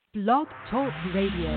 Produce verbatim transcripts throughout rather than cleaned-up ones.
Blog Talk Radio.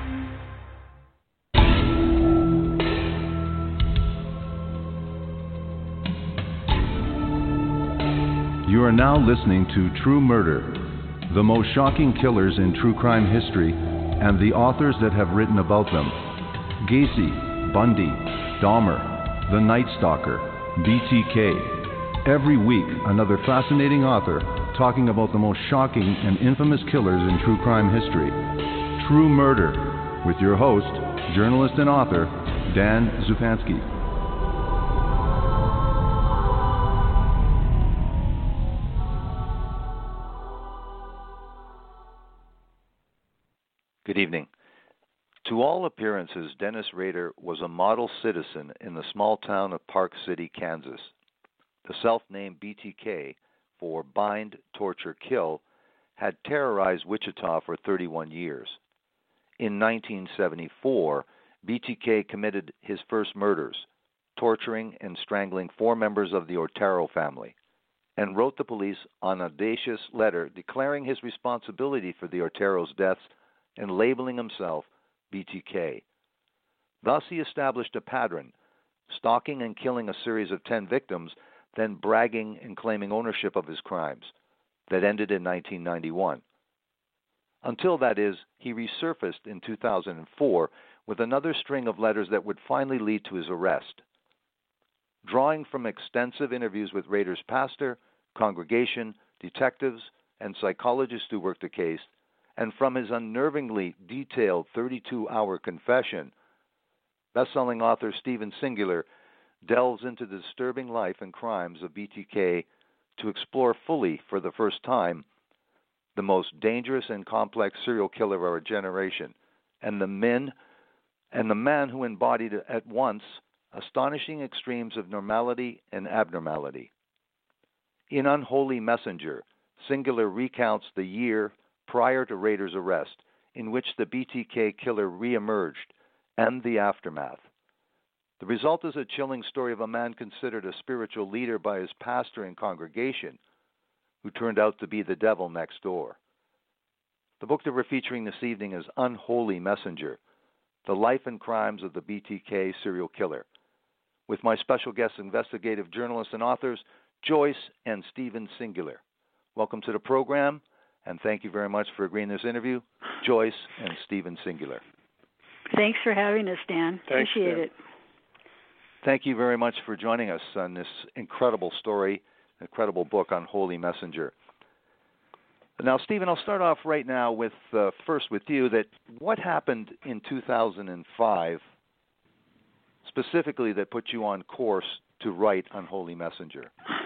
You are now listening to True Murder, the most shocking killers in true crime history, and the authors that have written about them. Gacy, Bundy, Dahmer, The Night Stalker, B T K. Every week, another fascinating author talking about the most shocking and infamous killers in true crime history. True Murder, with your host, journalist and author, Dan Zupansky. Good evening. To all appearances, Dennis Rader was a model citizen in the small town of Park City, Kansas. The self-named B T K, for Bind, Torture, Kill, had terrorized Wichita for thirty-one years. In nineteen seventy-four, B T K committed his first murders, torturing and strangling four members of the Otero family, and wrote the police an audacious letter declaring his responsibility for the Otero's deaths and labeling himself B T K. Thus he established a pattern, stalking and killing a series of ten victims, then bragging and claiming ownership of his crimes, that ended in nineteen ninety-one. Until, that is, he resurfaced in two thousand four with another string of letters that would finally lead to his arrest. Drawing from extensive interviews with Rader's pastor, congregation, detectives, and psychologists who worked the case, and from his unnervingly detailed thirty-two hour confession, best-selling author Steven Singular delves into the disturbing life and crimes of B T K to explore fully, for the first time, the most dangerous and complex serial killer of our generation, and the men and the man who embodied at once astonishing extremes of normality and abnormality. In Unholy Messenger, Singular recounts the year prior to Rader's arrest, in which the B T K killer reemerged, and the aftermath. The result is a chilling story of a man considered a spiritual leader by his pastor and congregation, who turned out to be the devil next door. The book that we're featuring this evening is Unholy Messenger, The Life and Crimes of the B T K Serial Killer, with my special guest investigative journalists and authors, Joyce and Steven Singular. Welcome to the program, and thank you very much for agreeing to this interview, Joyce and Steven Singular. Thanks for having us, Dan. Thanks, Appreciate Dan. it. Thank you very much for joining us on this incredible story, incredible book, Unholy Messenger. Now, Steven, I'll start off right now with uh, first with you. That what happened in two thousand five, specifically, that put you on course to write Unholy Messenger?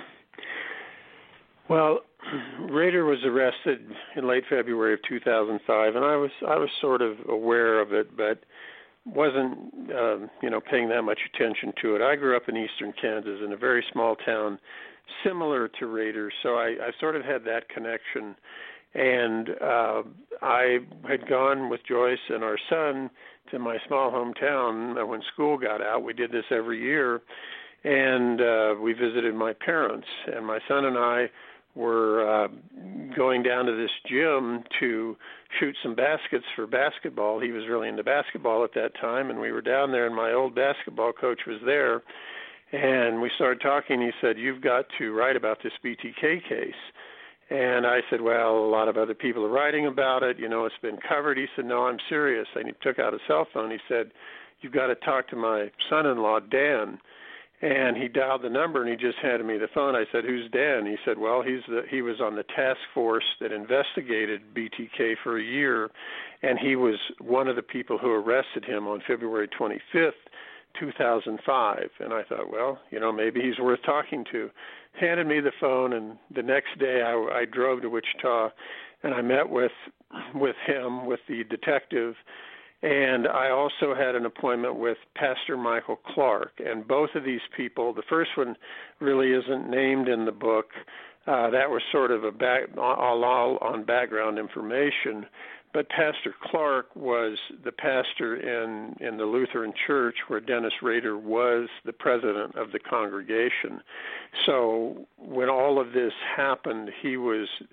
Well, Rader was arrested in late February of two thousand five, and I was I was sort of aware of it, but wasn't um, you know paying that much attention to it. I grew up in eastern Kansas in a very small town, similar to Rader, so I, I sort of had that connection. And uh, I had gone with Joyce and our son to my small hometown when school got out. We did this every year, and uh, we visited my parents. And my son and I were uh, going down to this gym to shoot some baskets for basketball. He was really into basketball at that time, and we were down there, and my old basketball coach was there. And we started talking. He said, "You've got to write about this B T K case." And I said, "Well, a lot of other people are writing about it. You know, it's been covered." He said, "No, I'm serious." And he took out a cell phone. He said, "You've got to talk to my son-in-law, Dan." And he dialed the number, and he just handed me the phone. I said, "Who's Dan?" He said, "Well, he's the, he was on the task force that investigated B T K for a year, and he was one of the people who arrested him on February twenty-fifth, two thousand five. And I thought, well, you know, maybe he's worth talking to. Handed me the phone, and the next day I, I drove to Wichita, and I met with with him, with the detective, and I also had an appointment with Pastor Michael Clark. And both of these people, the first one really isn't named in the book. Uh, that was sort of a back, all, all on background information. But Pastor Clark was the pastor in, in the Lutheran Church where Dennis Rader was the president of the congregation. So when all of this happened, he was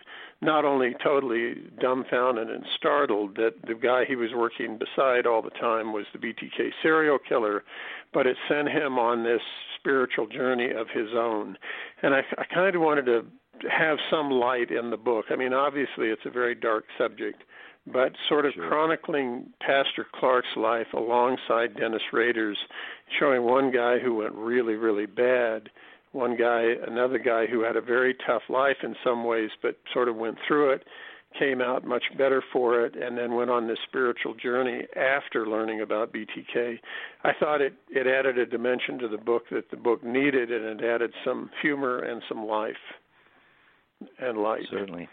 not only totally dumbfounded and startled that the guy he was working beside all the time was the B T K serial killer, but it sent him on this spiritual journey of his own. And I, I kind of wanted to have some light in the book. I mean, obviously it's a very dark subject, but sort of sure. chronicling Pastor Clark's life alongside Dennis Rader's, showing one guy who went really, really bad, one guy, another guy who had a very tough life in some ways, but sort of went through it, came out much better for it, and then went on this spiritual journey after learning about B T K. I thought it, it added a dimension to the book that the book needed, and it added some humor and some life and light. Certainly.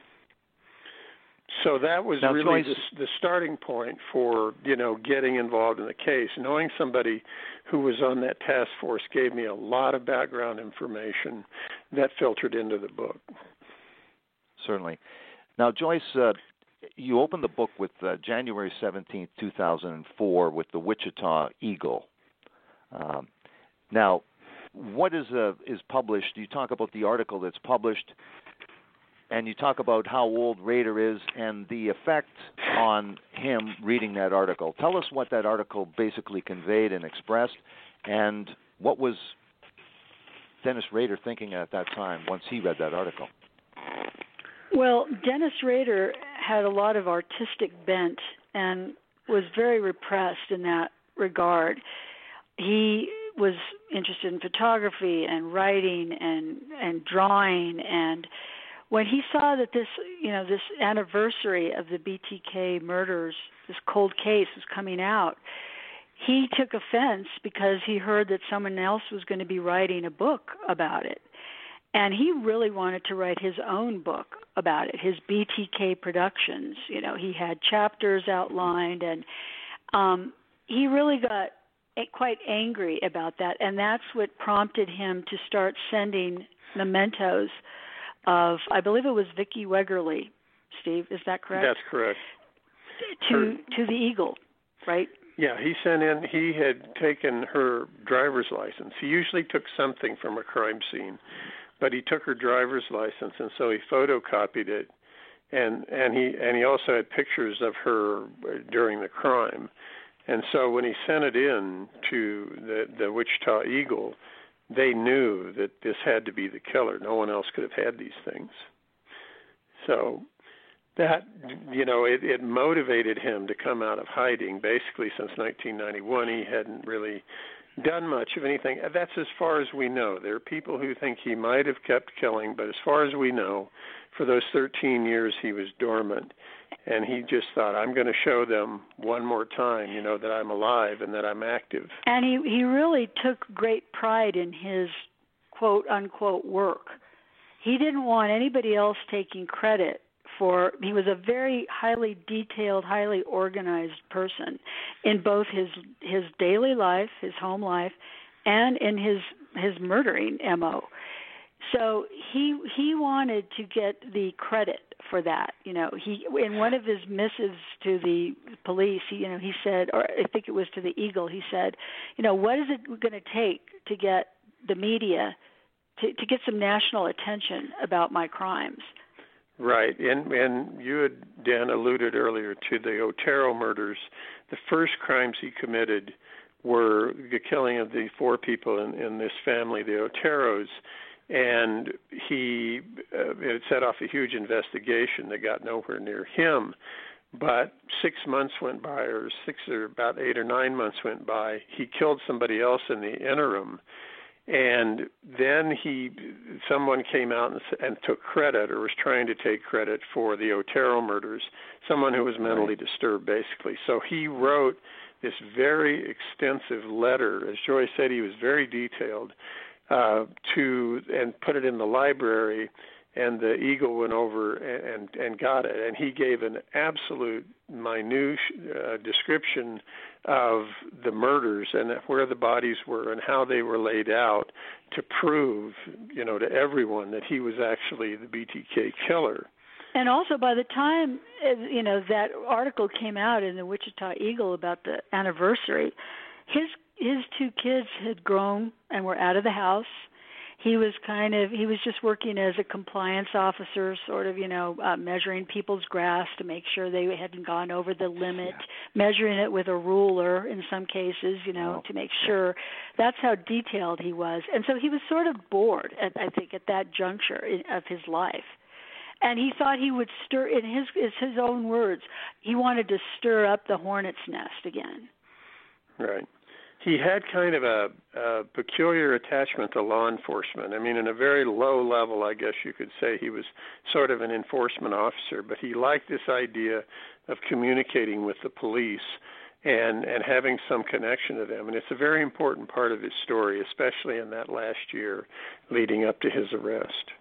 So that was now, really Joyce, the, the starting point for, you know, getting involved in the case. Knowing somebody who was on that task force gave me a lot of background information that filtered into the book. Certainly. Now, Joyce, uh, you opened the book with uh, January seventeenth, two thousand four with the Wichita Eagle. Um, now, what is uh, is published? You talk about the article that's published, and you talk about how old Rader is and the effect on him reading that article. Tell us what that article basically conveyed and expressed, and what was Dennis Rader thinking at that time once he read that article? Well, Dennis Rader had a lot of artistic bent and was very repressed in that regard. He was interested in photography and writing and, and drawing, and when he saw that this, you know, this anniversary of the B T K murders, this cold case was coming out, he took offense because he heard that someone else was going to be writing a book about it. And he really wanted to write his own book about it, his B T K Productions. You know, he had chapters outlined, and um, he really got quite angry about that. And that's what prompted him to start sending mementos of, I believe it was Vicki Wegerle, Steve, is that correct? That's correct. To her, to the Eagle, right? Yeah, he sent in, he had taken her driver's license. He usually took something from a crime scene, but he took her driver's license, and so he photocopied it, and and he and he also had pictures of her during the crime. And so when he sent it in to the, the Wichita Eagle, they knew that this had to be the killer. No one else could have had these things. So that, you know, it, it motivated him to come out of hiding. Basically, since nineteen ninety-one, he hadn't really done much of anything. That's as far as we know. There are people who think he might have kept killing, but as far as we know, for those thirteen years he was dormant. And he just thought, I'm going to show them one more time, you know, that I'm alive and that I'm active. And he, he really took great pride in his quote-unquote work. He didn't want anybody else taking credit for, he was a very highly detailed, highly organized person in both his his daily life, his home life, and in his, his murdering M O. So he he wanted to get the credit for that. You know, he in one of his missives to the police, he, you know, he said, or I think it was to the Eagle, he said, you know, what is it going to take to get the media to, to get some national attention about my crimes? Right, and and you had, Dan, alluded earlier to the Otero murders. The first crimes he committed were the killing of the four people in, in this family, the Oteros. And he uh, it set off a huge investigation that got nowhere near him. But six months went by, or six or about eight or nine months went by. He killed somebody else in the interim, and then he, someone came out and, and took credit, or was trying to take credit for the Otero murders. Someone who was mentally disturbed, basically. So he wrote this very extensive letter. As Joy said, he was very detailed. Uh, to and put it in the library, and the Eagle went over and, and, and got it. And he gave an absolute minute uh, description of the murders and where the bodies were and how they were laid out to prove, you know, to everyone that he was actually the B T K killer. And also, by the time, you know, that article came out in the Wichita Eagle about the anniversary, his his two kids had grown and were out of the house. He was kind of, he was just working as a compliance officer, sort of, you know, uh, measuring people's grass to make sure they hadn't gone over the limit, yeah. measuring it with a ruler in some cases, you know, oh. to make sure. That's how detailed he was. And so he was sort of bored, at, I think, at that juncture in, of his life. And he thought he would stir, in his, his own words, he wanted to stir up the hornet's nest again. Right. He had kind of a, a peculiar attachment to law enforcement. I mean, in a very low level, I guess you could say he was sort of an enforcement officer, but he liked this idea of communicating with the police and, and having some connection to them. And it's a very important part of his story, especially in that last year leading up to his arrest.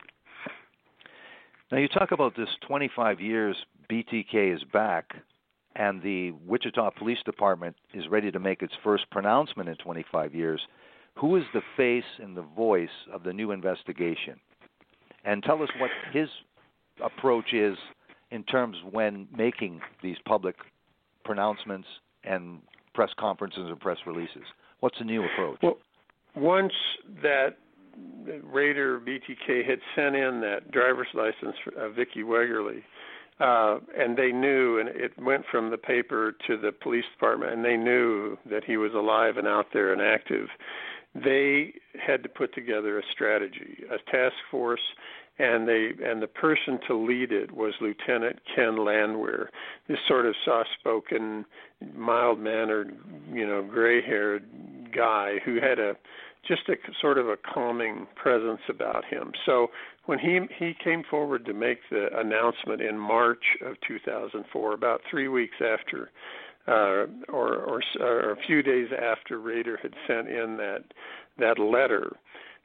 Now, you talk about this twenty-five years B T K is back, and the Wichita Police Department is ready to make its first pronouncement in twenty-five years. Who is the face and the voice of the new investigation? And tell us what his approach is in terms when making these public pronouncements and press conferences and press releases. What's the new approach? Well, once that Rader B T K had sent in that driver's license for uh, Vicki Wegerle, Uh, and they knew, and it went from the paper to the police department, and they knew that he was alive and out there and active. They had to put together a strategy, a task force, and they and the person to lead it was Lieutenant Ken Landwehr, this sort of soft-spoken, mild-mannered, you know, gray-haired guy who had a just a sort of a calming presence about him. So when he he came forward to make the announcement in March of two thousand four, about three weeks after, uh, or, or or a few days after Rader had sent in that that letter,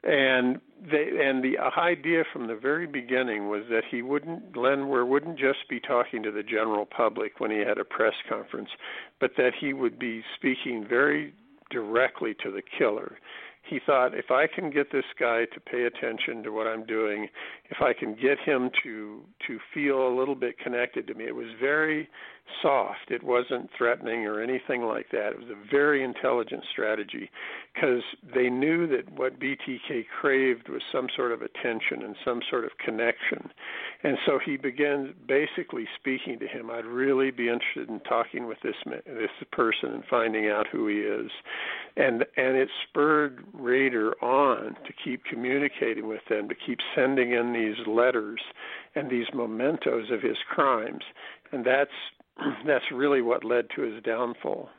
and they and the idea from the very beginning was that he wouldn't Landwehr wouldn't just be talking to the general public when he had a press conference, but that he would be speaking very directly to the killer. He thought, if I can get this guy to pay attention to what I'm doing, if I can get him to to feel a little bit connected to me. It was very soft. It wasn't threatening or anything like that. It was a very intelligent strategy because they knew that what B T K craved was some sort of attention and some sort of connection. And so he began basically speaking to him. I'd really be interested in talking with this this person and finding out who he is. And and it spurred Rader on to keep communicating with them, to keep sending in these letters and these mementos of his crimes. And that's that's really what led to his downfall.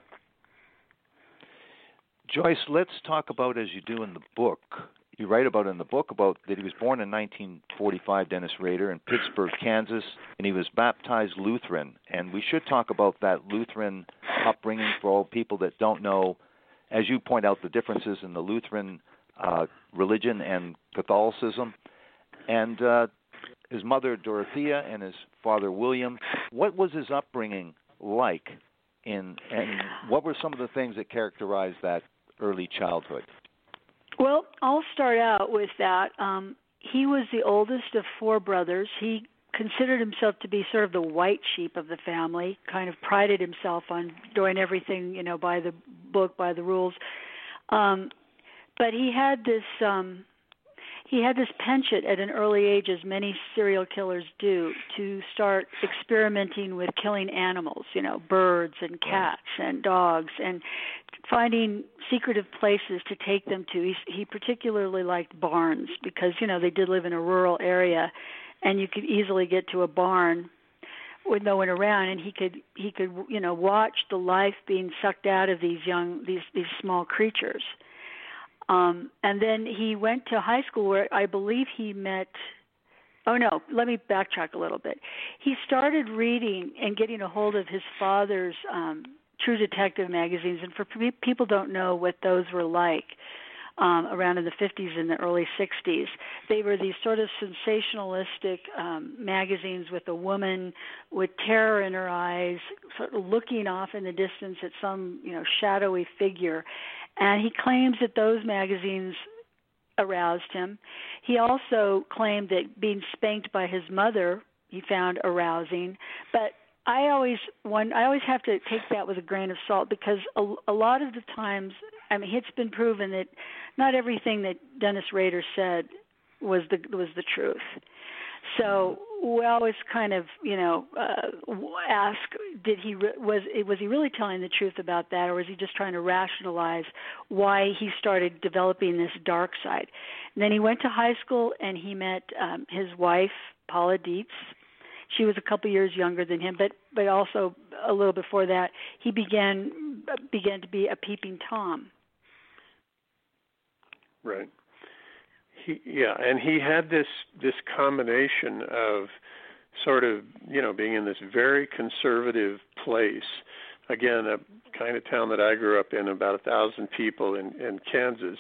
Joyce, let's talk about, as you do in the book, you write about in the book about that he was born in nineteen forty-five, Dennis Rader, in Pittsburgh, Kansas, and he was baptized Lutheran. And we should talk about that Lutheran upbringing for all people that don't know, as you point out, the differences in the Lutheran uh, religion and Catholicism. And uh, his mother, Dorothea, and his father, William. What was his upbringing like, in, and what were some of the things that characterized that early childhood? Well, I'll start out with that. Um, he was the oldest of four brothers. He considered himself to be sort of the white sheep of the family, kind of prided himself on doing everything, you know, by the book, by the rules. Um, but he had this... Um, He had this penchant at an early age, as many serial killers do, to start experimenting with killing animals, you know, birds and cats and dogs, and finding secretive places to take them to. He, he particularly liked barns because, you know, they did live in a rural area, and you could easily get to a barn with no one around, and he could, he could, you know, watch the life being sucked out of these young, these these small creatures. Um, and then he went to high school where I believe he met, oh no, let me backtrack a little bit. He started reading and getting a hold of his father's um, True Detective magazines, and for people don't know what those were like um, around in the fifties and the early sixties, they were these sort of sensationalistic um, magazines with a woman with terror in her eyes, sort of looking off in the distance at some, you know, shadowy figure. And he claims that those magazines aroused him. He also claimed that being spanked by his mother he found arousing. But I always one I always have to take that with a grain of salt because a, a lot of the times I mean, it's been proven that not everything that Dennis Rader said was the was the truth. So we always kind of, you know, uh, ask, did he re- was was he really telling the truth about that, or was he just trying to rationalize why he started developing this dark side? And then he went to high school and he met um, his wife, Paula Dietz. She was a couple years younger than him, but but also a little before that, he began began to be a peeping Tom. Right. He, yeah, and he had this this combination of sort of, you know, being in this very conservative place, again, a kind of town that I grew up in, about a thousand people in, in Kansas,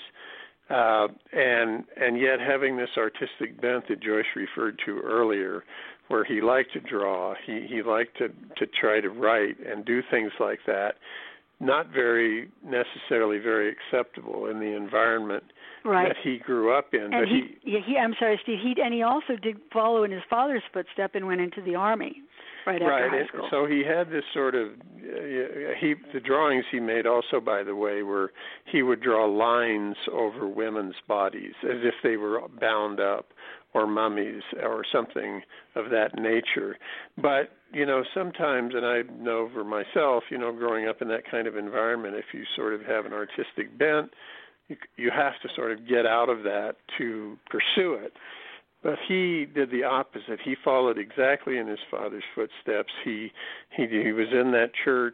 uh, and and yet having this artistic bent that Joyce referred to earlier, where he liked to draw, he, he liked to, to try to write and do things like that, not very necessarily very acceptable in the environment right. that he grew up in. And but he, he, he, I'm sorry, Steve. He and he also did follow in his father's footstep and went into the Army right after right. high school. So he had this sort of uh, he. The drawings he made also, by the way, were he would draw lines over women's bodies as if they were bound up, or mummies, or something of that nature. But, you know, sometimes, and I know for myself, you know, growing up in that kind of environment, if you sort of have an artistic bent, you, you have to sort of get out of that to pursue it. But he did the opposite. He followed exactly in his father's footsteps. He he, he was in that church.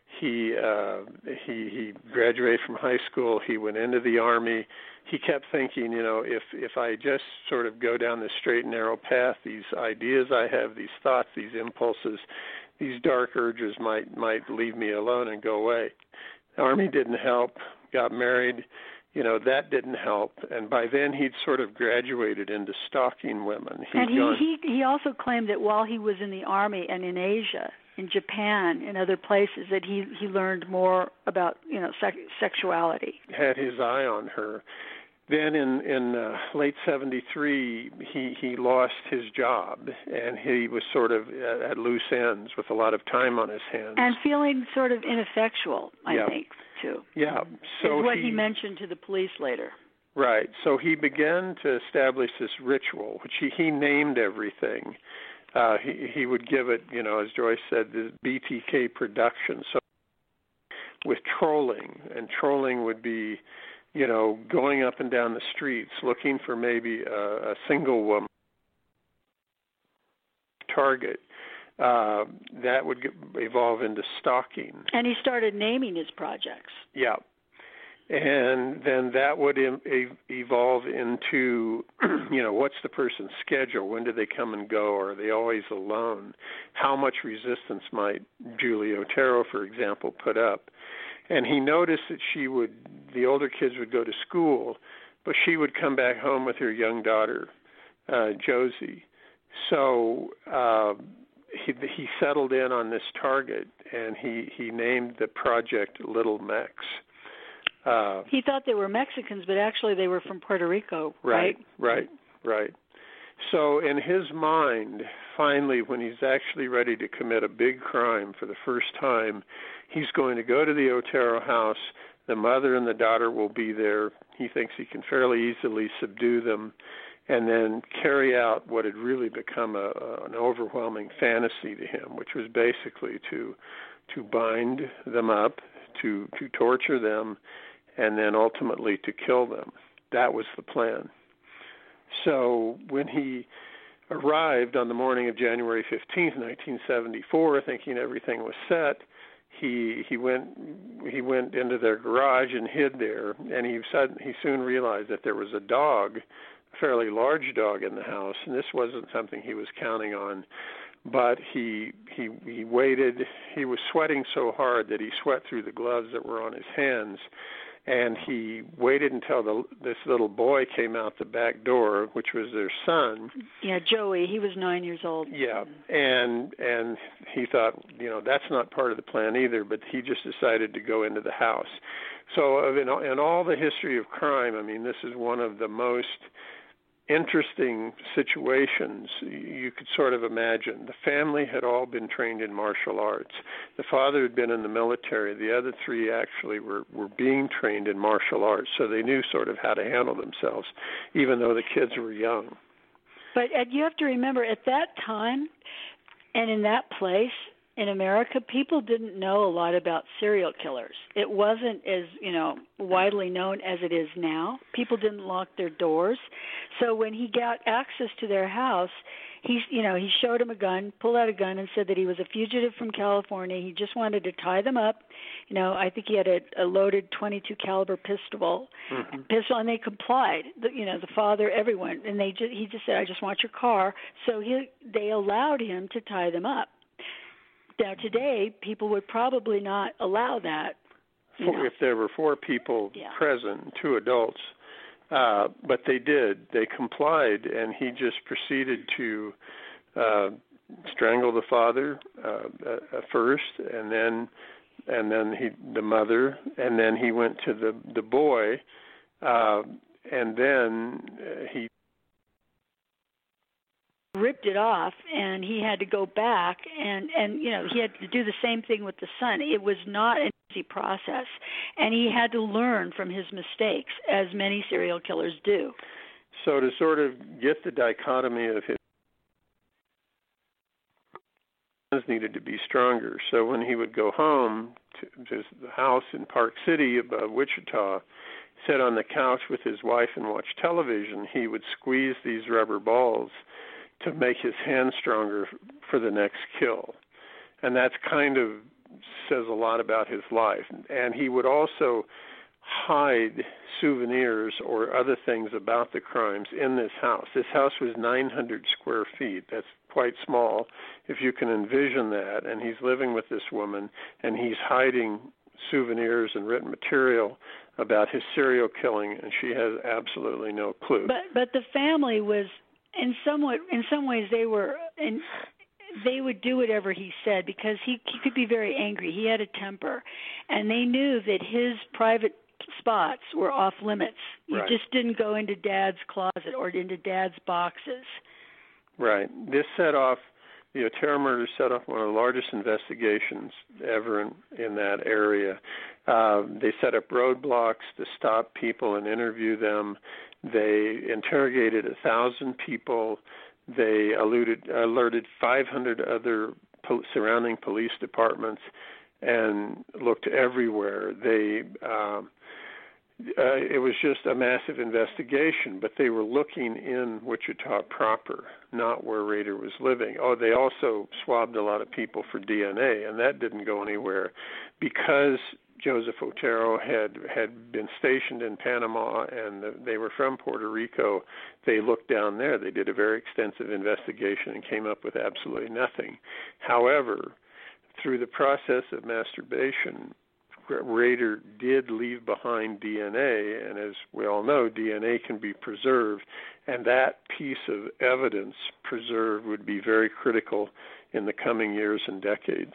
He uh, he he graduated from high school. He went into the Army. He kept thinking, you know, if if I just sort of go down this straight and narrow path, these ideas I have, these thoughts, these impulses, these dark urges might might leave me alone and go away. The Army didn't help. Got married, you know, that didn't help. And by then he'd sort of graduated into stalking women. He'd and he, gone, he he also claimed that while he was in the Army and in Asia, in Japan, in other places, that he, he learned more about, you know, sex, sexuality. Had his eye on her. Then in, in uh, late seventy-three, he, he lost his job, and he was sort of at, at loose ends with a lot of time on his hands. And feeling sort of ineffectual, I yeah. think, too. Yeah. So is what he, he mentioned to the police later. Right. So he began to establish this ritual, which he, he named everything. Uh, he, he would give it, you know, as Joyce said, the B T K production. So with trolling, and trolling would be, you know, going up and down the streets looking for maybe a, a single woman target. Uh, that would get, evolve into stalking. And he started naming his projects. Yeah. And then that would em- evolve into, you know, what's the person's schedule? When do they come and go? Are they always alone? How much resistance might Julie Otero, for example, put up? And he noticed that she would, the older kids would go to school, but she would come back home with her young daughter, uh, Josie. So uh, he, he settled in on this target, and he, he named the project Little Mex. Uh, he thought they were Mexicans, but actually they were from Puerto Rico, right? Right, right, right. So in his mind, finally, when he's actually ready to commit a big crime for the first time, he's going to go to the Otero house. The mother and the daughter will be there. He thinks he can fairly easily subdue them and then carry out what had really become a, a, an overwhelming fantasy to him, which was basically to to bind them up, to, to torture them, and then ultimately to kill them. That was the plan. So when he arrived on the morning of January fifteenth, nineteen seventy-four, thinking everything was set, he he went he went into their garage and hid there, and he said he soon realized that there was a dog, a fairly large dog in the house, and this wasn't something he was counting on. But he he he waited. He was sweating so hard that he sweat through the gloves that were on his hands. And he waited until the, this little boy came out the back door, which was their son. Yeah, Joey. He was nine years old. Yeah, and and he thought, you know, that's not part of the plan either. But he just decided to go into the house. So in, in all the history of crime, I mean, this is one of the most interesting situations you could sort of imagine. The family had all been trained in martial arts. The father had been in the military. The other three actually were, were being trained in martial arts, so they knew sort of how to handle themselves, even though the kids were young. But Ed, you have to remember, at that time and in that place in America, people didn't know a lot about serial killers. It wasn't as, you know, widely known as it is now. People didn't lock their doors. So when he got access to their house, he, you know, he showed him a gun, pulled out a gun, and said that he was a fugitive from California. He just wanted to tie them up. You know, I think he had a, a loaded twenty-two caliber pistol, mm-hmm. pistol, and they complied. The, you know, the father, everyone, and they just, he just said, "I just want your car." So he, they allowed him to tie them up. Now, today, people would probably not allow that. You know. If there were four people yeah. present, two adults, uh, but they did. They complied, and he just proceeded to uh, strangle the father uh, uh, first, and then and then he the mother, and then he went to the the boy, uh, and then uh, he. ripped it off, and he had to go back, and and you know he had to do the same thing with the son. It was not an easy process, and he had to learn from his mistakes, as many serial killers do. So to sort of get the dichotomy of his needed to be stronger. So when he would go home to his house in Park City above Wichita, sit on the couch with his wife and watch television, he would squeeze these rubber balls to make his hand stronger for the next kill. And that's kind of says a lot about his life. And he would also hide souvenirs or other things about the crimes in this house. This house was nine hundred square feet. That's quite small, if you can envision that. And he's living with this woman, and he's hiding souvenirs and written material about his serial killing, and she has absolutely no clue. But but the family was in somewhat in some ways they were and they would do whatever he said because he, he could be very angry. He had a temper, and they knew that his private spots were off limits. You right. just didn't go into Dad's closet or into Dad's boxes. Right. This set off the Otero murder set off one of the largest investigations ever in, in that area. Uh, they set up roadblocks to stop people and interview them. They interrogated a thousand people. They alerted, alerted five hundred other po- surrounding police departments and looked everywhere. They um, uh, it was just a massive investigation, but they were looking in Wichita proper, not where Rader was living. Oh, they also swabbed a lot of people for D N A, and that didn't go anywhere because Joseph Otero had had been stationed in Panama, and the, they were from Puerto Rico. They looked down there. They did a very extensive investigation and came up with absolutely nothing. However, through the process of masturbation, Rader did leave behind D N A, and as we all know, D N A can be preserved, and that piece of evidence preserved would be very critical in the coming years and decades.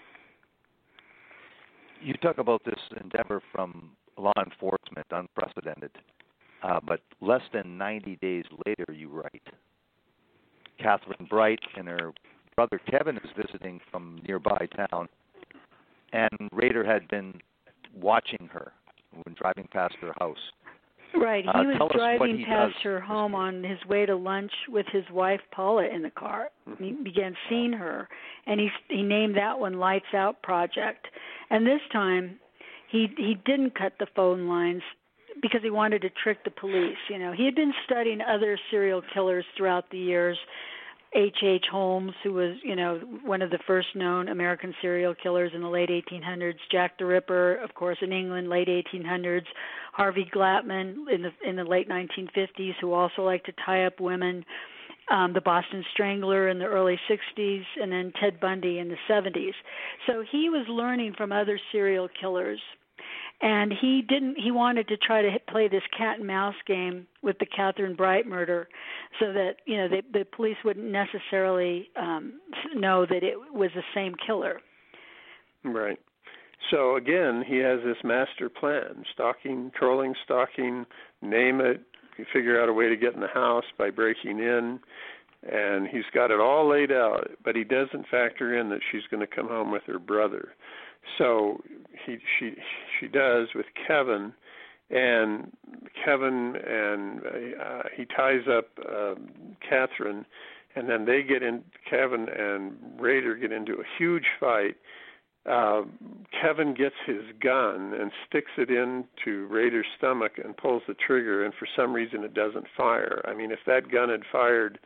You talk about this endeavor from law enforcement, unprecedented, uh, but less than ninety days later, you write, Catherine Bright and her brother Kevin is visiting from nearby town, and Rader had been watching her when driving past her house. Right, he uh, was driving he past does. her home on his way to lunch with his wife Paula in the car. Mm-hmm. He began seeing her, and he he named that one Lights Out Project. And this time, he he didn't cut the phone lines because he wanted to trick the police. You know, he had been studying other serial killers throughout the years. H H. Holmes, who was, you know, one of the first known American serial killers in the late eighteen hundreds. Jack the Ripper, of course, in England, late eighteen hundreds. Harvey Glattman in the in the late nineteen fifties, who also liked to tie up women. Um, the Boston Strangler in the early sixties, and then Ted Bundy in the seventies. So he was learning from other serial killers. And he didn't. He wanted to try to hit, play this cat and mouse game with the Catherine Bright murder, so that you know the, the police wouldn't necessarily um, know that it was the same killer. Right. So again, he has this master plan: stalking, trolling, stalking, name it, figure out a way to get in the house by breaking in, and he's got it all laid out, but he doesn't factor in that she's going to come home with her brother. So he she she does with Kevin, and Kevin and uh, he ties up um, Catherine, and then they get in. Kevin and Rader get into a huge fight. Uh, Kevin gets his gun and sticks it into Rader's stomach and pulls the trigger, and for some reason it doesn't fire. I mean, if that gun had fired,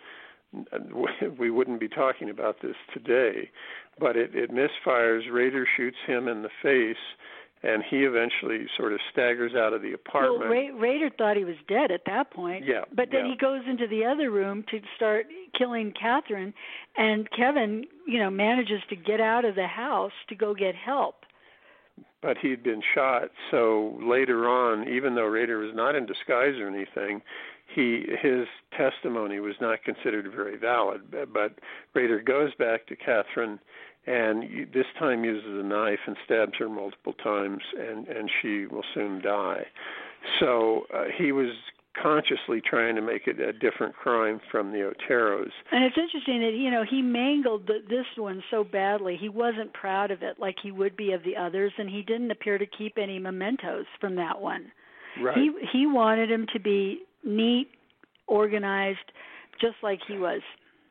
we wouldn't be talking about this today. But it, it misfires. Rader shoots him in the face, and he eventually sort of staggers out of the apartment. Well, Ra- Rader thought he was dead at that point. Yeah. But then yeah. he goes into the other room to start killing Catherine, and Kevin, you know, manages to get out of the house to go get help. But he'd been shot, so later on, even though Rader was not in disguise or anything, he his testimony was not considered very valid. But Rader goes back to Catherine, and this time uses a knife and stabs her multiple times, and, and she will soon die. So uh, he was consciously trying to make it a different crime from the Oteros. And it's interesting that, you know, he mangled the, this one so badly. He wasn't proud of it like he would be of the others, and he didn't appear to keep any mementos from that one. Right. He he wanted him to be neat, organized, just like he was.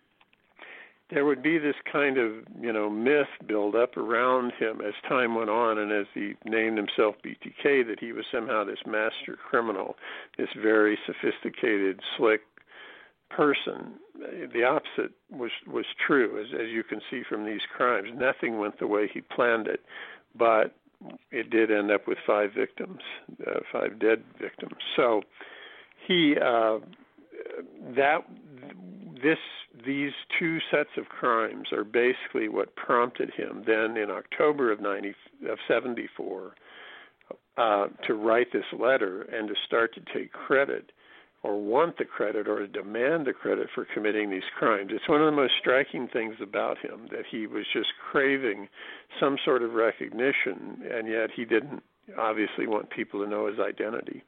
There would be this kind of, you know, myth build up around him as time went on, and as he named himself B T K, that he was somehow this master criminal, this very sophisticated, slick person. The opposite was was true, as as you can see from these crimes. Nothing went the way he planned it, but it did end up with five victims, uh, five dead victims. So he uh, that this these two sets of crimes are basically what prompted him then in October of ninety of seventy-four uh, to write this letter and to start to take credit, or want the credit, or demand the credit for committing these crimes. It's one of the most striking things about him, that he was just craving some sort of recognition, and yet he didn't obviously want people to know his identity.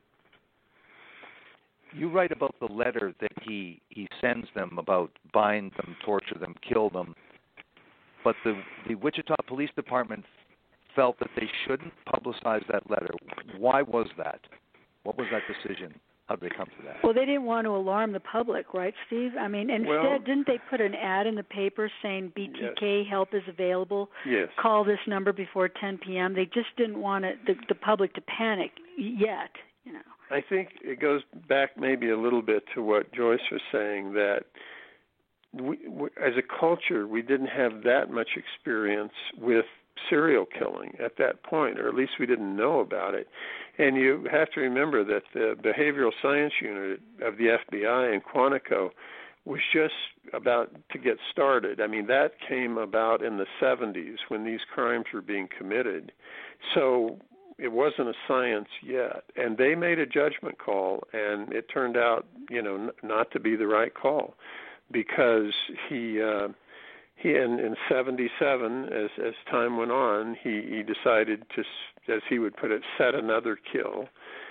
You write about the letter that he, he sends them about bind them, torture them, kill them, but the, the Wichita Police Department felt that they shouldn't publicize that letter. Why was that? What was that decision? How did they come to that? Well, they didn't want to alarm the public, right, Steve? I mean, instead, well, didn't they put an ad in the paper saying B T K yes. help is available? Yes. Call this number before ten p.m. They just didn't want it, the, the public to panic yet, you know. I think it goes back maybe a little bit to what Joyce was saying, that we, we, as a culture, we didn't have that much experience with serial killing at that point, or at least we didn't know about it. And you have to remember that the behavioral science unit of the F B I in Quantico was just about to get started. I mean, that came about in the seventies when these crimes were being committed. So it wasn't a science yet. And they made a judgment call, and it turned out, you know, n- not to be the right call, because he uh, he in, in seventy-seven, as as time went on, he, he decided to, as he would put it, set another kill.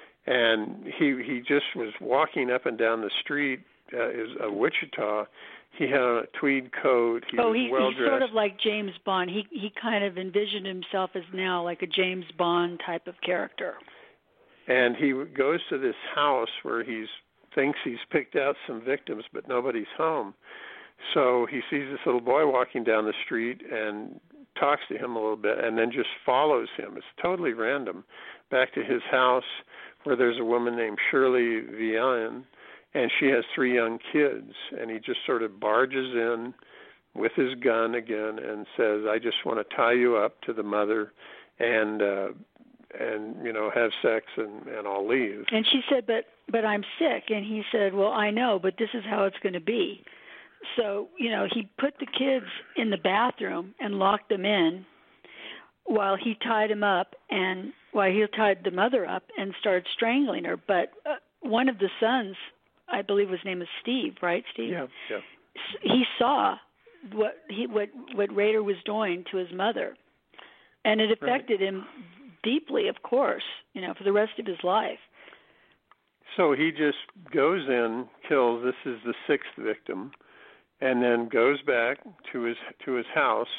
And he he just was walking up and down the street uh, is, of Wichita. He had on a tweed coat. He oh, was he, well he's dressed. sort of like James Bond. He he kind of envisioned himself as now like a James Bond type of character. And he goes to this house where he thinks he's picked out some victims, but nobody's home. So he sees this little boy walking down the street and talks to him a little bit, and then just follows him. It's totally random. Back to his house, where there's a woman named Shirley Vian, and she has three young kids, and he just sort of barges in with his gun again and says, I just want to tie you up to the mother and, uh, and you know, have sex, and, and I'll leave. And she said, but but I'm sick. And he said, well, I know, but this is how it's going to be. So, you know, he put the kids in the bathroom and locked them in while he tied them up, and while he tied the mother up and started strangling her. But uh, one of the sons, I believe his name is Steve, right, Steve? Yeah, yeah. He saw what he what what Rader was doing to his mother, and it affected right. him deeply, of course, you know, for the rest of his life. So he just goes in, kills. This is the sixth victim, and then goes back to his to his house.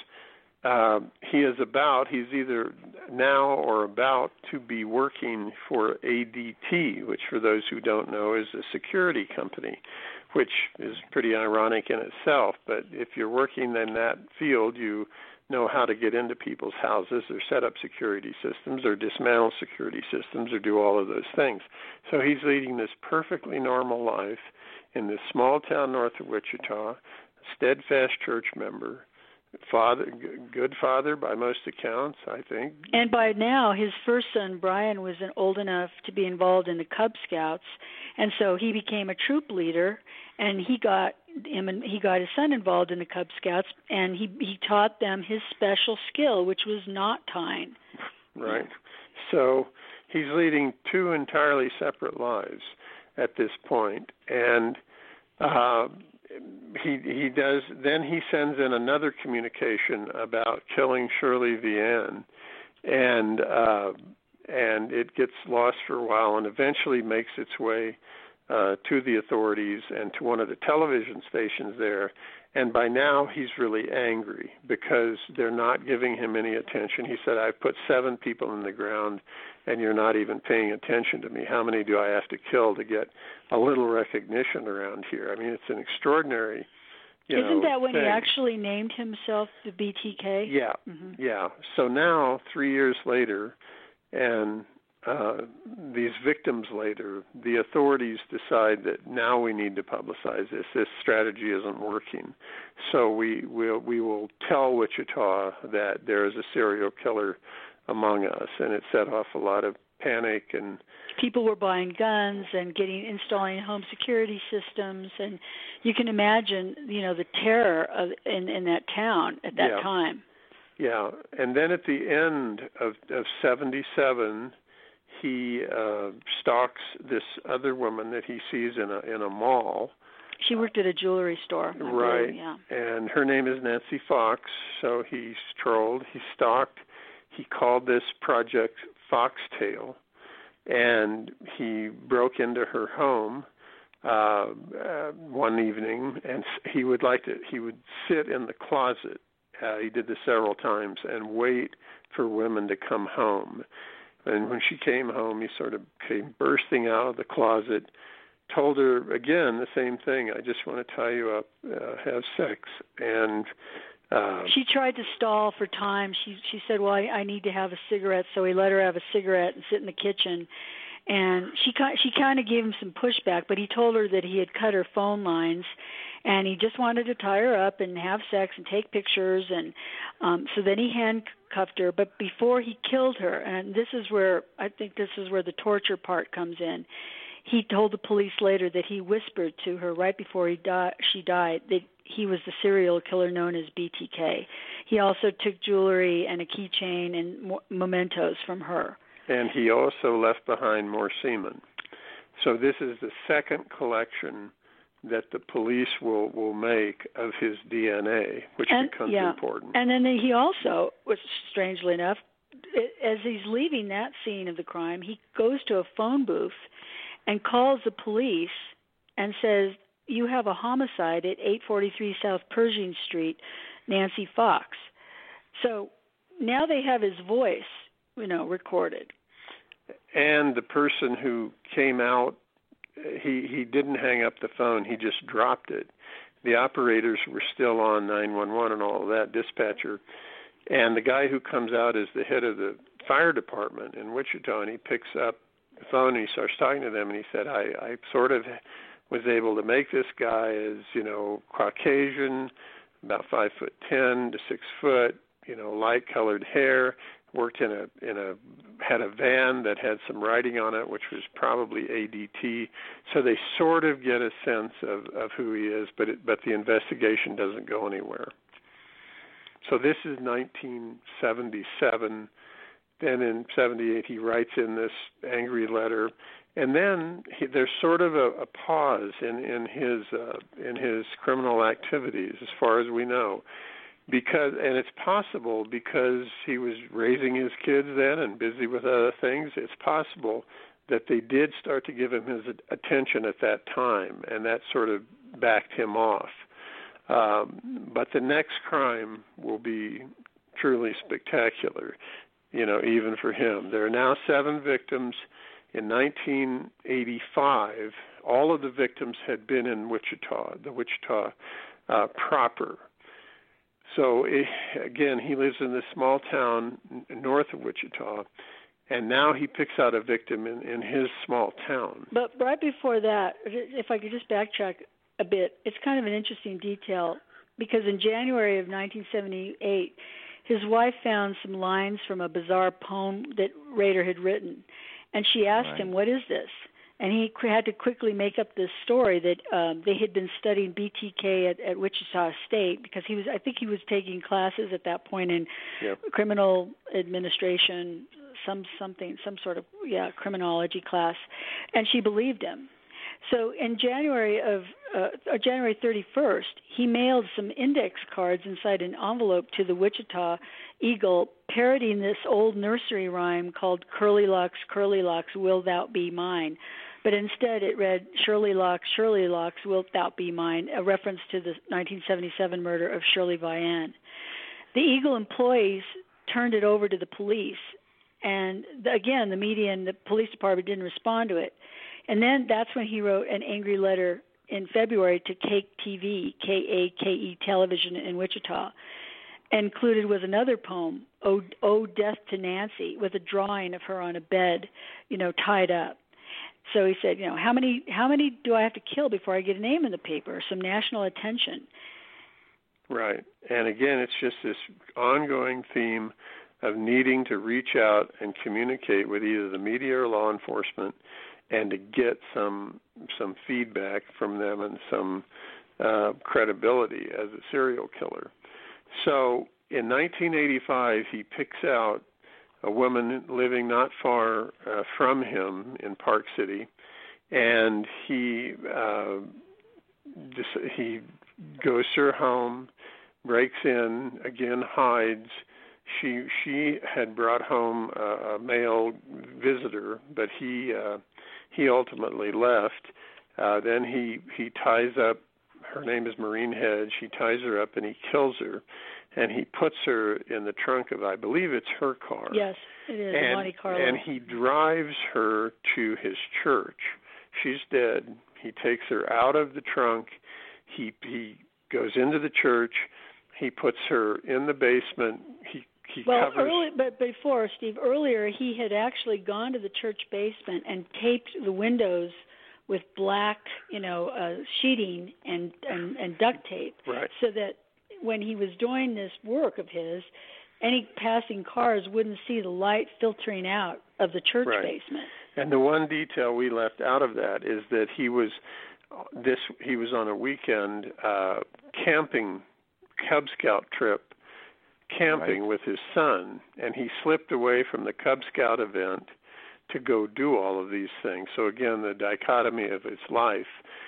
Uh, he is about. He's either now or about to be working for A D T, which, for those who don't know, is a security company, which is pretty ironic in itself. But if you're working in that field, you know how to get into people's houses or set up security systems or dismantle security systems or do all of those things. So he's leading this perfectly normal life in this small town north of Wichita, a steadfast church member, father, good father by most accounts, I think. And by now, his first son, Brian, was old enough to be involved in the Cub Scouts, and so he became a troop leader, and he got him and he got his son involved in the Cub Scouts, and he he taught them his special skill, which was knot tying. Right. So he's leading two entirely separate lives at this point, and uh, he he does. Then he sends in another communication about killing Shirley Vian, and uh, and it gets lost for a while, and eventually makes its way Uh, to the authorities and to one of the television stations there. And by now he's really angry because they're not giving him any attention. He said, I've put seven people in the ground and you're not even paying attention to me. How many do I have to kill to get a little recognition around here? I mean, it's an extraordinary, you Isn't know, that when thing. he actually named himself the B T K? Yeah, mm-hmm. yeah. So now, three years later, and Uh, these victims later, the authorities decide that now we need to publicize this. This strategy isn't working. So we will we will tell Wichita that there is a serial killer among us, and it set off a lot of panic. And people were buying guns and getting installing home security systems, and you can imagine, you know, the terror of, in in that town at that yeah. time. Yeah, and then at the end of of seventy-seven. He uh, stalks this other woman that he sees in a in a mall. She worked at a jewelry store. I Right. believe, yeah. And her name is Nancy Fox. So he strolled, he stalked. He called this project Foxtail, and he broke into her home uh, uh, one evening, and he would like to. He would sit in the closet. Uh, he did this several times and wait for women to come home. And when she came home, he sort of came bursting out of the closet, told her again the same thing. I just want to tie you up, uh, have sex. And uh, she tried to stall for time. She she said, well, I, I need to have a cigarette. So he let her have a cigarette and sit in the kitchen. And she she kind of gave him some pushback, but he told her that he had cut her phone lines, and he just wanted to tie her up and have sex and take pictures. And um, so then he handcuffed her. But before he killed her, and this is where I think this is where the torture part comes in, he told the police later that he whispered to her right before he di- she died that he was the serial killer known as B T K. He also took jewelry and a keychain and mo- mementos from her. And he also left behind more semen. So this is the second collection that the police will, will make of his D N A, which and, becomes yeah. important. And then he also, which strangely enough, as he's leaving that scene of the crime, he goes to a phone booth and calls the police and says, you have a homicide at eight forty-three South Pershing Street, Nancy Fox. So now they have his voice, you know, recorded. And the person who came out, he, he didn't hang up the phone. He just dropped it. The operators were still on nine one one and all of that, dispatcher. And the guy who comes out is the head of the fire department in Wichita, and he picks up the phone and he starts talking to them, and he said, I, I sort of was able to make this guy as, you know, Caucasian, about five foot ten to six foot, you know, light colored hair, worked in a in a had a van that had some writing on it, which was probably A D T. So they sort of get a sense of, of who he is, but it, but the investigation doesn't go anywhere. So this is nineteen seventy-seven. Then in seventy-eight, he writes in this angry letter, and then he, there's sort of a, a pause in in his uh, in his criminal activities, as far as we know. Because, and it's possible because he was raising his kids then and busy with other things, it's possible that they did start to give him his attention at that time, and that sort of backed him off. Um, but the next crime will be truly spectacular, you know, even for him. There are now seven victims. In nineteen eighty-five, all of the victims had been in Wichita, the Wichita uh, proper. So, it, again, he lives in this small town north of Wichita, and now he picks out a victim in, in his small town. But right before that, if I could just backtrack a bit, it's kind of an interesting detail, because in January of nineteen seventy-eight, his wife found some lines from a bizarre poem that Rader had written. And she asked right. him, what is this? And he had to quickly make up this story that um, they had been studying B T K at, at Wichita State, because he was, I think he was taking classes at that point in yep. criminal administration, some something, some sort of, yeah, criminology class. And she believed him. So in January of uh, January thirty-first, he mailed some index cards inside an envelope to the Wichita Eagle, parodying this old nursery rhyme called "Curly Locks, Curly Locks, Will Thou Be Mine?" But instead it read, "Shirley Locks, Shirley Locks, Wilt Thou Be Mine?" a reference to the nineteen seventy-seven murder of Shirley Vian. The Eagle employees turned it over to the police, and again, the media and the police department didn't respond to it. And then that's when he wrote an angry letter in February to Cake T V, K A K E Television in Wichita. Included was another poem, "Oh, oh Death to Nancy," with a drawing of her on a bed, you know, tied up. So he said, you know, how many how many do I have to kill before I get a name in the paper, some national attention? Right. And again, it's just this ongoing theme of needing to reach out and communicate with either the media or law enforcement, and to get some some feedback from them and some uh, credibility as a serial killer. So in nineteen eighty-five, he picks out a woman living not far uh, from him in Park City, and he uh, just, he goes to her home, breaks in, again hides. She she had brought home a, a male visitor, but he uh, he ultimately left. Uh, then he he ties up. Her name is Maureen Hedge. He ties her up and he kills her, and he puts her in the trunk of, I believe it's her car. Yes, it is, and, Monte Carlo. And he drives her to his church. She's dead. He takes her out of the trunk. He he goes into the church. He puts her in the basement. He he well, covers. Early, but before, Steve, earlier he had actually gone to the church basement and taped the windows with black, you know, uh, sheeting and, and, and duct tape, right. so that when he was doing this work of his, any passing cars wouldn't see the light filtering out of the church right. basement. And the one detail we left out of that is that he was this he was on a weekend uh, camping, Cub Scout trip, camping right. with his son, and he slipped away from the Cub Scout event to go do all of these things. So again, the dichotomy of his life.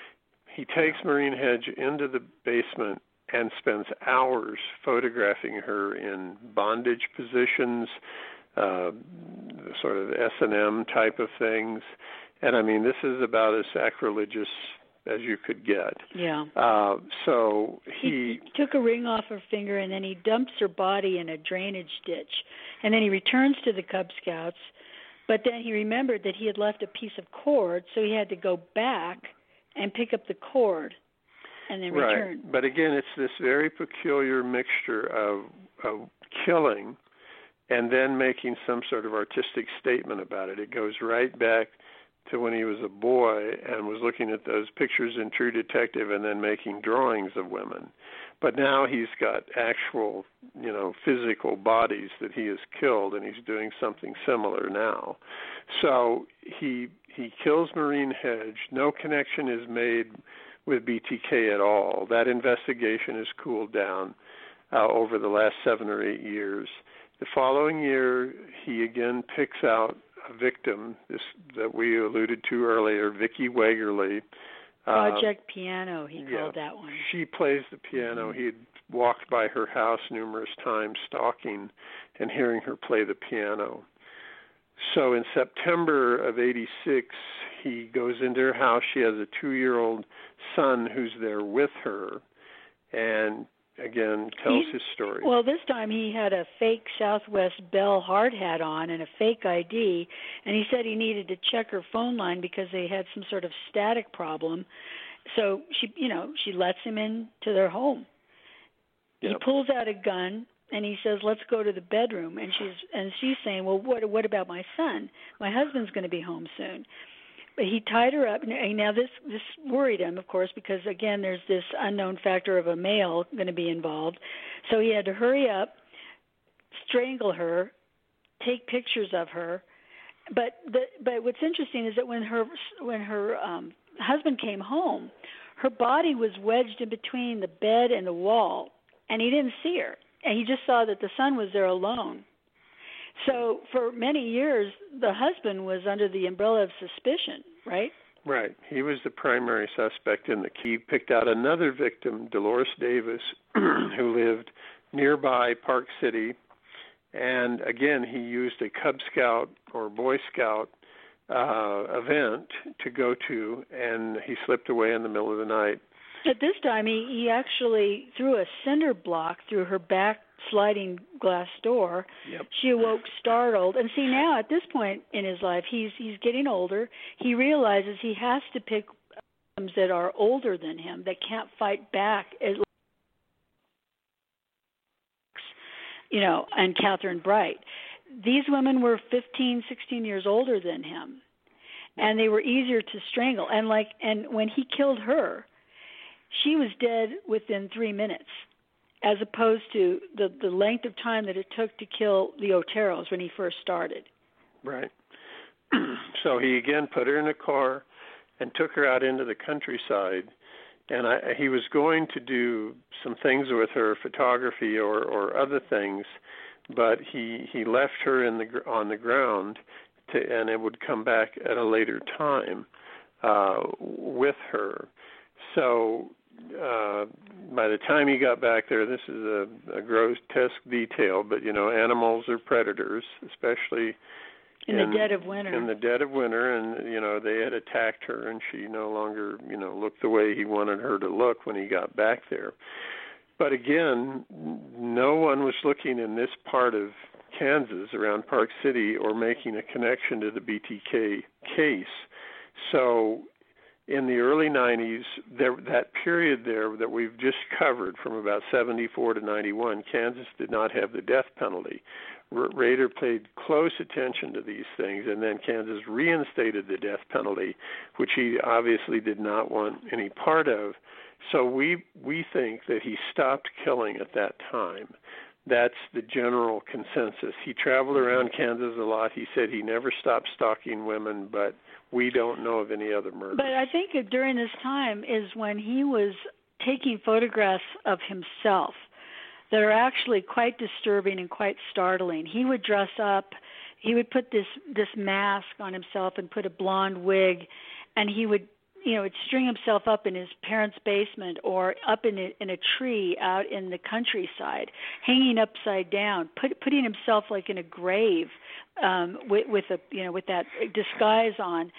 He takes Maureen Hedge into the basement and spends hours photographing her in bondage positions, uh, sort of S and M type of things. And I mean, this is about as sacrilegious as you could get. Yeah. Uh, so he, he took a ring off her finger, and then he dumps her body in a drainage ditch. And then he returns to the Cub Scouts, but then he remembered that he had left a piece of cord, so he had to go back and pick up the cord and then right. return. But again, it's this very peculiar mixture of, of killing and then making some sort of artistic statement about it. It goes right back to when he was a boy and was looking at those pictures in True Detective and then making drawings of women. But now he's got actual, you know, physical bodies that he has killed, and he's doing something similar now. So he he kills Maureen Hedge. No connection is made with B T K at all. That investigation has cooled down uh, over the last seven or eight years. The following year, he again picks out a victim this, that we alluded to earlier, Vicki Wagerly. Project uh, Piano, he yeah, called that one. She plays the piano. Mm-hmm. He had walked by her house numerous times, stalking and hearing her play the piano. So in September of eighty-six, he goes into her house. She has a two-year-old son who's there with her, and again tells he, his story. Well, this time he had a fake Southwest Bell hard hat on and a fake I D, and he said he needed to check her phone line because they had some sort of static problem. So she, you know, she lets him into their home. Yep. He pulls out a gun. And he says, "Let's go to the bedroom." And she's and she's saying, "Well, what what about my son? My husband's going to be home soon." But he tied her up. Now this this worried him, of course, because again, there's this unknown factor of a male going to be involved. So he had to hurry up, strangle her, take pictures of her. But the, but what's interesting is that when her when her um, husband came home, her body was wedged in between the bed and the wall, and he didn't see her. And he just saw that the son was there alone. So for many years, the husband was under the umbrella of suspicion, right? Right. He was the primary suspect in the case. He picked out another victim, Dolores Davis, who lived nearby Park City. And again, he used a Cub Scout or Boy Scout uh, event to go to, and he slipped away in the middle of the night. At this time, he, he actually threw a cinder block through her back sliding glass door. Yep. She awoke startled. And see, now at this point in his life, he's he's getting older. He realizes he has to pick victims that are older than him, that can't fight back, as, you know, and Catherine Bright. These women were fifteen, sixteen years older than him, and they were easier to strangle. And like, and when he killed her, she was dead within three minutes, as opposed to the, the length of time that it took to kill the Oteros when he first started. Right. So he again put her in a car and took her out into the countryside. And I, he was going to do some things with her, photography or, or other things, but he, he left her in the on the ground, to, and it would come back at a later time uh, with her. So uh, by the time he got back there, this is a, a grotesque detail, but, you know, animals are predators, especially in, in the dead of winter. In the dead of winter, and, you know, they had attacked her, and she no longer, you know, looked the way he wanted her to look when he got back there. But again, no one was looking in this part of Kansas around Park City or making a connection to the B T K case. So in the early nineties, there, that period there that we've just covered from about seventy-four to ninety-one, Kansas did not have the death penalty. R- Rader paid close attention to these things, and then Kansas reinstated the death penalty, which he obviously did not want any part of. So we we think that he stopped killing at that time. That's the general consensus. He traveled around Kansas a lot. He said he never stopped stalking women, but we don't know of any other murders. But I think that during this time is when he was taking photographs of himself that are actually quite disturbing and quite startling. He would dress up, he would put this this mask on himself and put a blonde wig, and he would, you know, would string himself up in his parents' basement or up in a, in a tree out in the countryside, hanging upside down, put, putting himself like in a grave um, with, with a, you know, with that disguise on.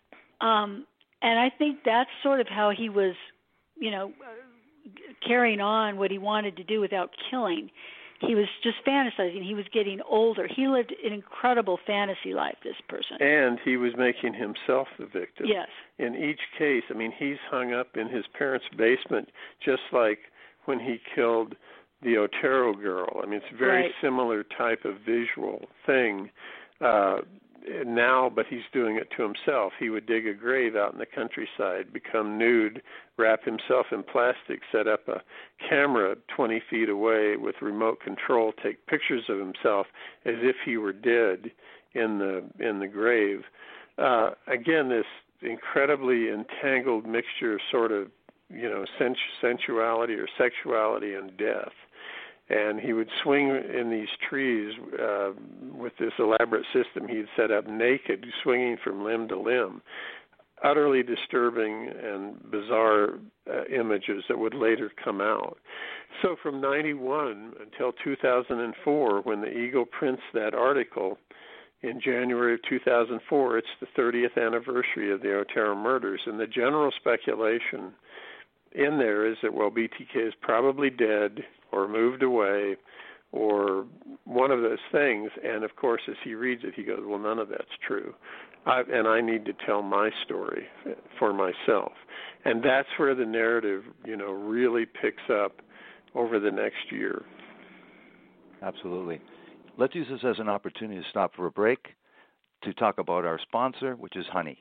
Um, and I think that's sort of how he was, you know, carrying on what he wanted to do without killing. He was just fantasizing. He was getting older. He lived an incredible fantasy life, this person. And he was making himself the victim. Yes. In each case, I mean, he's hung up in his parents' basement, just like when he killed the Otero girl. I mean, it's a very right. similar type of visual thing uh, now, but he's doing it to himself. He would dig a grave out in the countryside, become nude, wrap himself in plastic, set up a camera twenty feet away with remote control, take pictures of himself as if he were dead in the in the grave. Uh, again, this incredibly entangled mixture of sort of, you know, sens- sensuality or sexuality and death. And he would swing in these trees uh, with this elaborate system he'd set up naked, swinging from limb to limb. Utterly disturbing and bizarre uh, images that would later come out. So from ninety-one until two thousand four, when the Eagle prints that article, in January of two thousand four. It's the thirtieth anniversary of the Otero murders, and the general speculation in there is that, well, B T K is probably dead or moved away or one of those things. And, of course, as he reads it, he goes, well, none of that's true. I, and I need to tell my story for myself. And that's where the narrative, you know, really picks up over the next year. Absolutely. Let's use this as an opportunity to stop for a break to talk about our sponsor, which is Honey.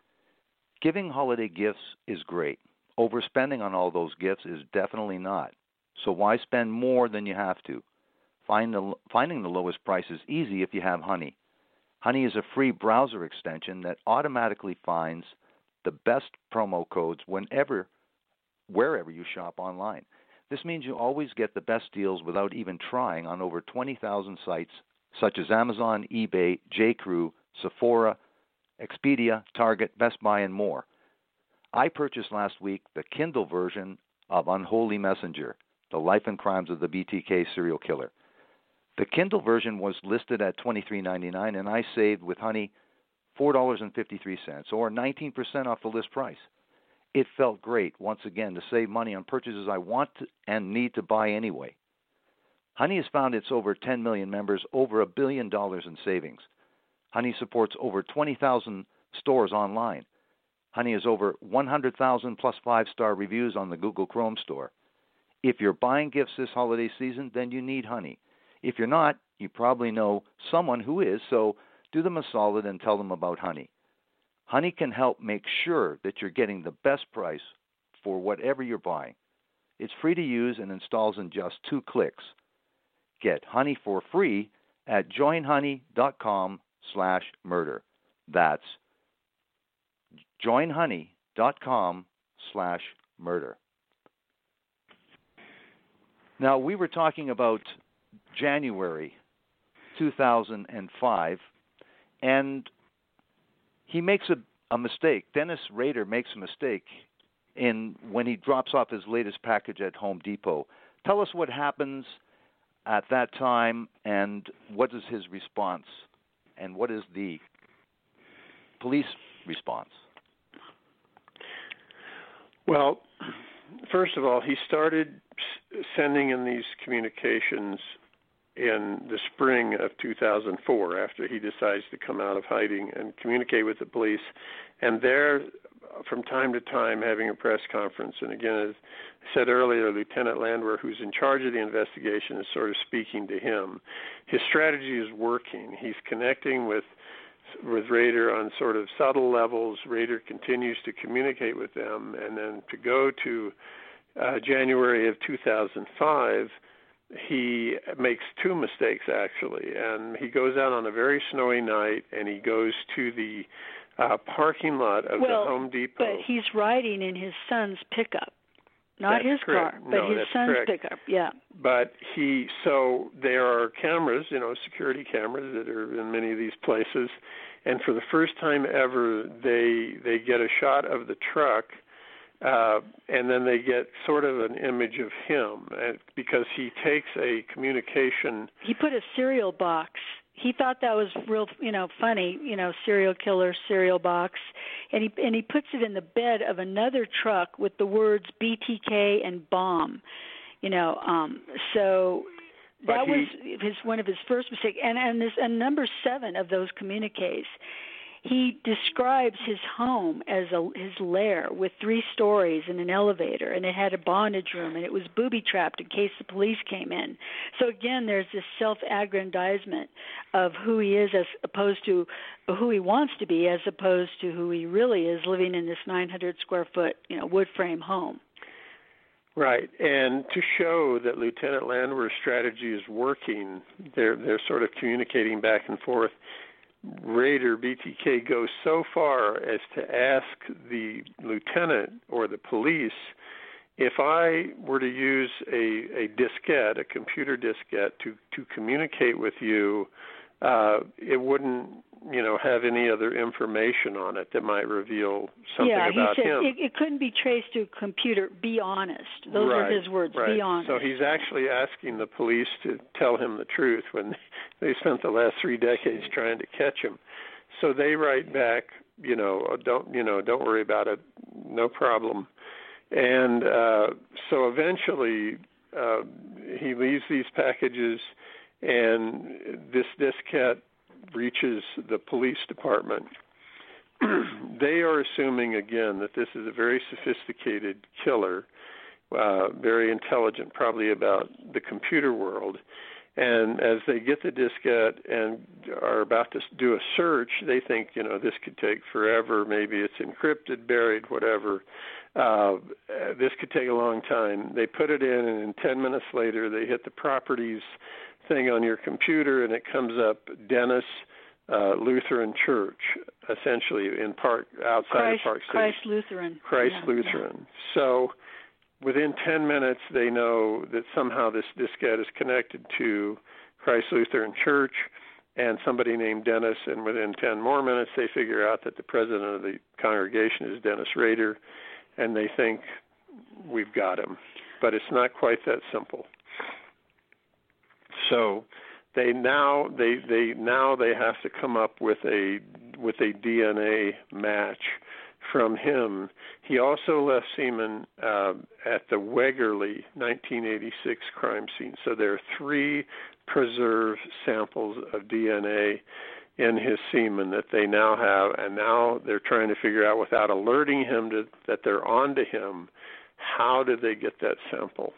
Giving holiday gifts is great. Overspending on all those gifts is definitely not. So why spend more than you have to? Find the, finding the lowest price is easy if you have Honey. Honey is a free browser extension that automatically finds the best promo codes whenever, wherever you shop online. This means you always get the best deals without even trying on over twenty thousand sites such as Amazon, eBay, J. Crew, Sephora, Expedia, Target, Best Buy, and more. I purchased last week the Kindle version of Unholy Messenger, The Life and Crimes of the B T K Serial Killer. The Kindle version was listed at twenty-three ninety-nine, and I saved with Honey four dollars and fifty-three cents, or nineteen percent off the list price. It felt great, once again, to save money on purchases I want to and need to buy anyway. Honey has found its over ten million members over a billion dollars in savings. Honey supports over twenty thousand stores online. Honey has over one hundred thousand plus five-star reviews on the Google Chrome store. If you're buying gifts this holiday season, then you need Honey. If you're not, you probably know someone who is, so do them a solid and tell them about Honey. Honey can help make sure that you're getting the best price for whatever you're buying. It's free to use and installs in just two clicks. Get Honey for free at joinhoney.com slash murder. That's joinhoney.com slash murder. Now, we were talking about January two thousand five, and he makes a, a mistake. Dennis Rader makes a mistake in when he drops off his latest package at Home Depot. Tell us what happens at that time, and what is his response, and what is the police response? Well, first of all, he started sending in these communications in the spring of two thousand four, after he decides to come out of hiding and communicate with the police. And there, from time to time, having a press conference. And again, as I said earlier, Lieutenant Landwehr, who's in charge of the investigation, is sort of speaking to him. His strategy is working. He's connecting with with Rader on sort of subtle levels. Rader continues to communicate with them. And then to go to uh, January of two thousand five, he makes two mistakes, actually. And he goes out on a very snowy night, and he goes to the uh, parking lot of well, the Home Depot. But he's riding in his son's pickup, not that's his correct. car, but no, his that's son's correct. pickup, yeah. But he, so there are cameras, you know, security cameras that are in many of these places. And for the first time ever, they they get a shot of the truck, uh, and then they get sort of an image of him, and, because he takes a communication. He put a cereal box. He thought that was real, you know, funny, you know, serial killer cereal box, and he and he puts it in the bed of another truck with the words B T K and bomb, you know. Um, so that he, was his one of his first mistakes, and and this and number seven of those communiques. He describes his home as a, his lair with three stories and an elevator, and it had a bondage room, and it was booby-trapped in case the police came in. So again, there's this self-aggrandizement of who he is as opposed to who he wants to be, as opposed to who he really is, living in this nine hundred square foot, you know, wood frame home. Right, and to show that Lieutenant Landwehr's strategy is working, they're they're sort of communicating back and forth. Rader, B T K, goes so far as to ask the lieutenant or the police, if I were to use a, a diskette, a computer diskette, to, to communicate with you, uh, it wouldn't, you know, have any other information on it that might reveal something yeah, about he said him. It, it couldn't be traced to a computer. Be honest. Those right, are his words. Right. Be honest. So he's actually asking the police to tell him the truth when they spent the last three decades trying to catch him. So they write back, you know, don't, you know, don't worry about it, no problem. And uh, so eventually uh, he leaves these packages, and this diskette reaches the police department. They are assuming, again, that this is a very sophisticated killer, uh, very intelligent, probably about the computer world. And as they get the diskette and are about to do a search, they think, you know, this could take forever. Maybe it's encrypted, buried, whatever. Uh, this could take a long time. They put it in, and ten minutes later, they hit the properties thing on your computer, and it comes up Dennis uh, Lutheran Church, essentially in Park outside Christ, of Park City. Christ Lutheran. Christ yeah, Lutheran. Yeah. So within ten minutes, they know that somehow this diskette is connected to Christ Lutheran Church and somebody named Dennis, and within ten more minutes, they figure out that the president of the congregation is Dennis Rader, and they think, we've got him. But it's not quite that simple. So they now they they now they have to come up with a with a D N A match from him. He also left semen uh, at the Wegerle nineteen eighty-six crime scene. So there are three preserved samples of D N A in his semen that they now have, and now they're trying to figure out, without alerting him to, that they're on to him, how did they get that sample?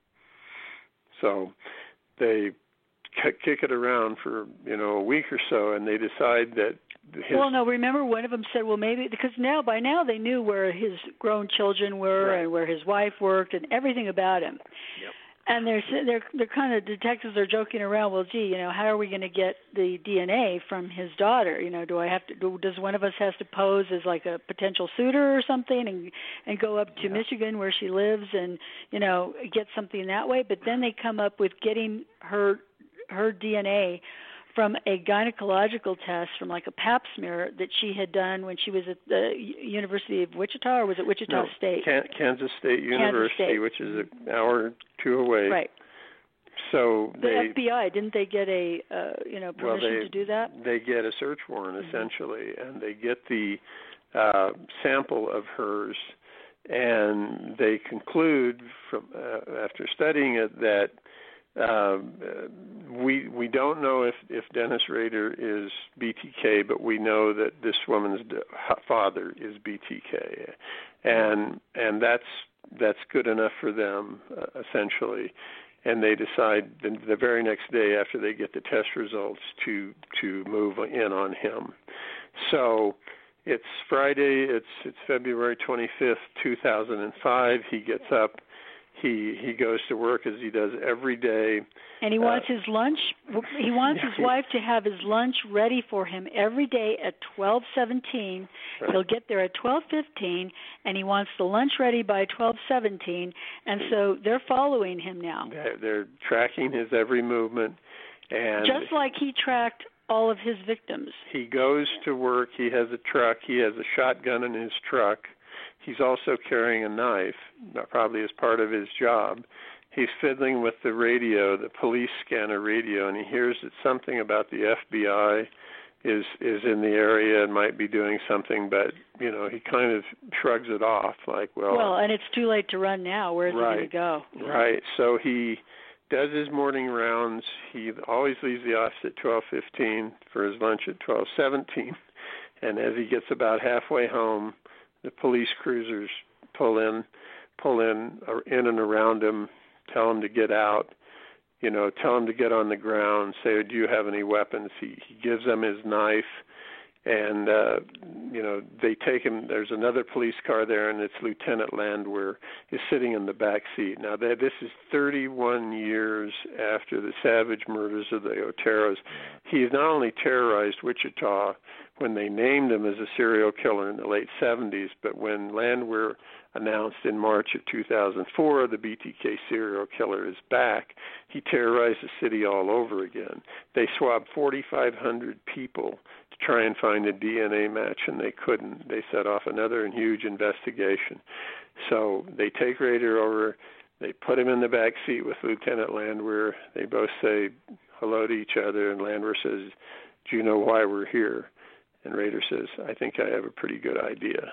So they kick it around for, you know, a week or so, and they decide that his... Well, no, remember one of them said, well, maybe, because now, by now they knew where his grown children were, right, and where his wife worked and everything about him. Yep. And they're, they're, they're kind of, detectives are joking around, well, gee, you know, how are we going to get the D N A from his daughter? You know, do I have to, do, does one of us has to pose as like a potential suitor or something and and go up to yeah. Michigan where she lives and, you know, get something that way? But then they come up with getting her her D N A from a gynecological test, from like a pap smear that she had done when she was at the University of Wichita, or was it Wichita no, State? Can- Kansas State University, Kansas State. which is an hour or two away. Right. So the they, F B I, didn't they get a uh, you know permission well, they, to do that? They get a search warrant, mm-hmm. essentially, and they get the uh, sample of hers, and they conclude from uh, after studying it that Um, we we don't know if, if Dennis Rader is B T K, but we know that this woman's father is B T K, and and that's that's good enough for them, uh, essentially. And they decide the, the very next day after they get the test results to to move in on him. So it's Friday. It's it's February twenty-fifth, two thousand five. He gets up. He he goes to work as he does every day. And he wants uh, his lunch. He wants yeah, his wife to have his lunch ready for him every day at twelve seventeen. Right. He'll get there at twelve fifteen, and he wants the lunch ready by twelve seventeen. And so they're following him now. They're, they're tracking his every movement, and just like he tracked all of his victims. He goes to work. He has a truck. He has a shotgun in his truck. He's also carrying a knife, probably as part of his job. He's fiddling with the radio, the police scanner radio, and he hears that something about the F B I is is in the area and might be doing something, but, you know, he kind of shrugs it off, like, well... Well, and it's too late to run now. Where's right, he going to go? Right. So he does his morning rounds. He always leaves the office at twelve fifteen for his lunch at twelve seventeen. And as he gets about halfway home, the police cruisers pull in, pull in, or in and around him, tell him to get out, you know, tell him to get on the ground, say, do you have any weapons? He, he gives them his knife, And, uh, you know, they take him, there's another police car there, and it's Lieutenant Landwehr is sitting in the back seat. Now, that this is thirty-one years after the savage murders of the Oteros. He has not only terrorized Wichita when they named him as a serial killer in the late seventies, but when Landwehr announced in March of two thousand four the B T K serial killer is back, he terrorized the city all over again. They swabbed forty-five hundred people to try and find a D N A match, and they couldn't. They set off another huge investigation. So they take Rader over, they put him in the back seat with Lieutenant Landwehr. They both say hello to each other, and Landwehr says, "Do you know why we're here?" And Rader says, "I think I have a pretty good idea."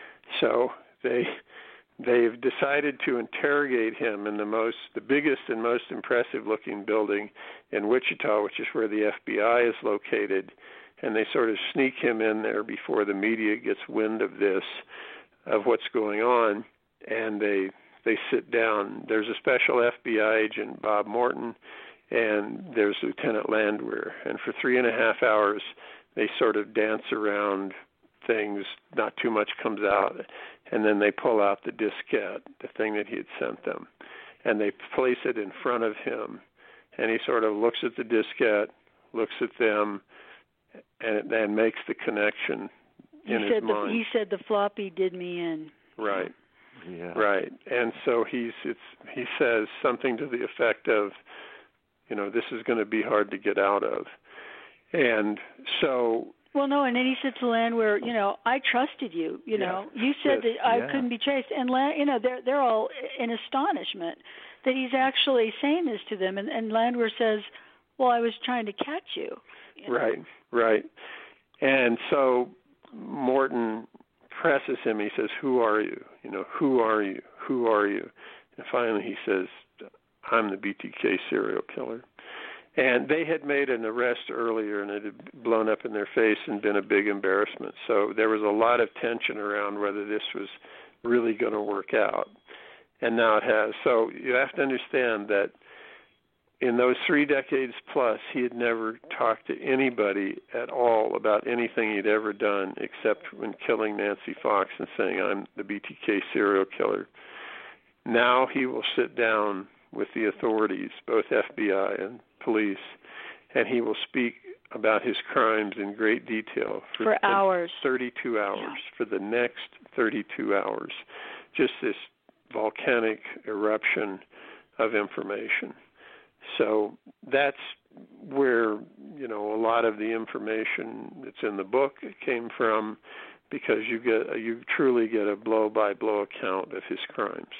So they they've decided to interrogate him in the most the biggest and most impressive looking building in Wichita, which is where the F B I is located, and they sort of sneak him in there before the media gets wind of this, of what's going on, and they they sit down. There's a special F B I agent, Bob Morton, and there's Lieutenant Landwehr, and for three and a half hours they sort of dance around things, not too much comes out, and then they pull out the diskette, the thing that he had sent them, and they place it in front of him, and he sort of looks at the diskette, looks at them, and then makes the connection in he his said mind. The, he said the floppy did me in. Right. Yeah. Right. And so he's it's he says something to the effect of, you know, this is going to be hard to get out of. And so Well, no, and then he said to Landwehr, you know, I trusted you. You know, yeah. you said yes. that I yeah. couldn't be traced, and Land, you know, they're they're all in astonishment that he's actually saying this to them. And, and Landwehr says, "Well, I was trying to catch you." you know? Right, right. And so Morton presses him. He says, "Who are you? You know, who are you? Who are you?" And finally, he says, "I'm the B T K serial killer." And they had made an arrest earlier, and it had blown up in their face and been a big embarrassment. So there was a lot of tension around whether this was really going to work out. And now it has. So you have to understand that in those three decades plus, he had never talked to anybody at all about anything he'd ever done except when killing Nancy Fox and saying, "I'm the B T K serial killer." Now he will sit down with the authorities, both F B I and police, and he will speak about his crimes in great detail for, for hours, thirty-two hours, yeah. for the next thirty-two hours. Just this volcanic eruption of information. So that's where, you know, a lot of the information that's in the book came from, because you get you truly get a blow-by-blow account of his crimes.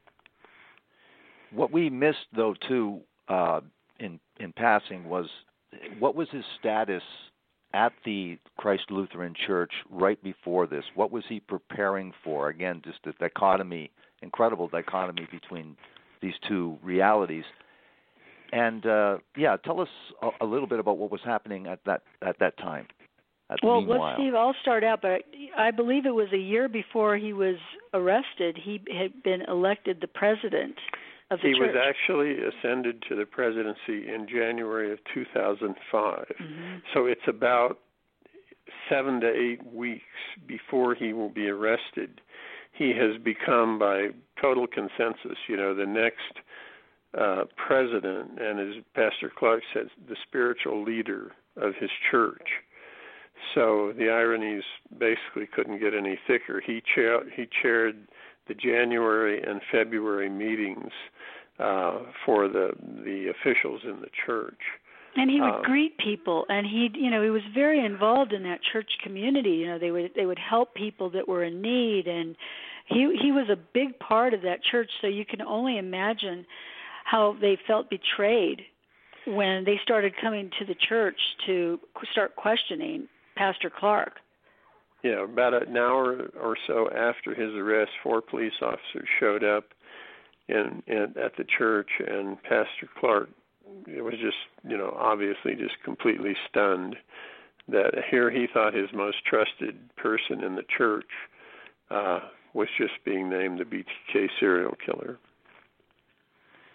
What we missed, though, too, uh, in in passing, was what was his status at the Christ Lutheran Church right before this? What was he preparing for? Again, just the dichotomy, incredible dichotomy between these two realities. And uh, yeah, tell us a, a little bit about what was happening at that at that time. At well, meanwhile. let's see. I'll start out, but I believe it was a year before he was arrested. He had been elected the president of the he church. was actually ascended to the presidency in January of two thousand five. Mm-hmm. So it's about seven to eight weeks before he will be arrested. He has become, by total consensus, you know, the next uh, president, and as Pastor Clark says, the spiritual leader of his church. So the ironies basically couldn't get any thicker. He cha- he chaired the January and February meetings uh, for the the officials in the church. And he would um, greet people, and he, you know, he was very involved in that church community. You know, they would they would help people that were in need, and he he was a big part of that church. So you can only imagine how they felt betrayed when they started coming to the church to start questioning Pastor Clark. Yeah, about an hour or so after his arrest, four police officers showed up in, in at the church, and Pastor Clark, it was just, you know, obviously just completely stunned that here he thought his most trusted person in the church uh, was just being named the B T K serial killer.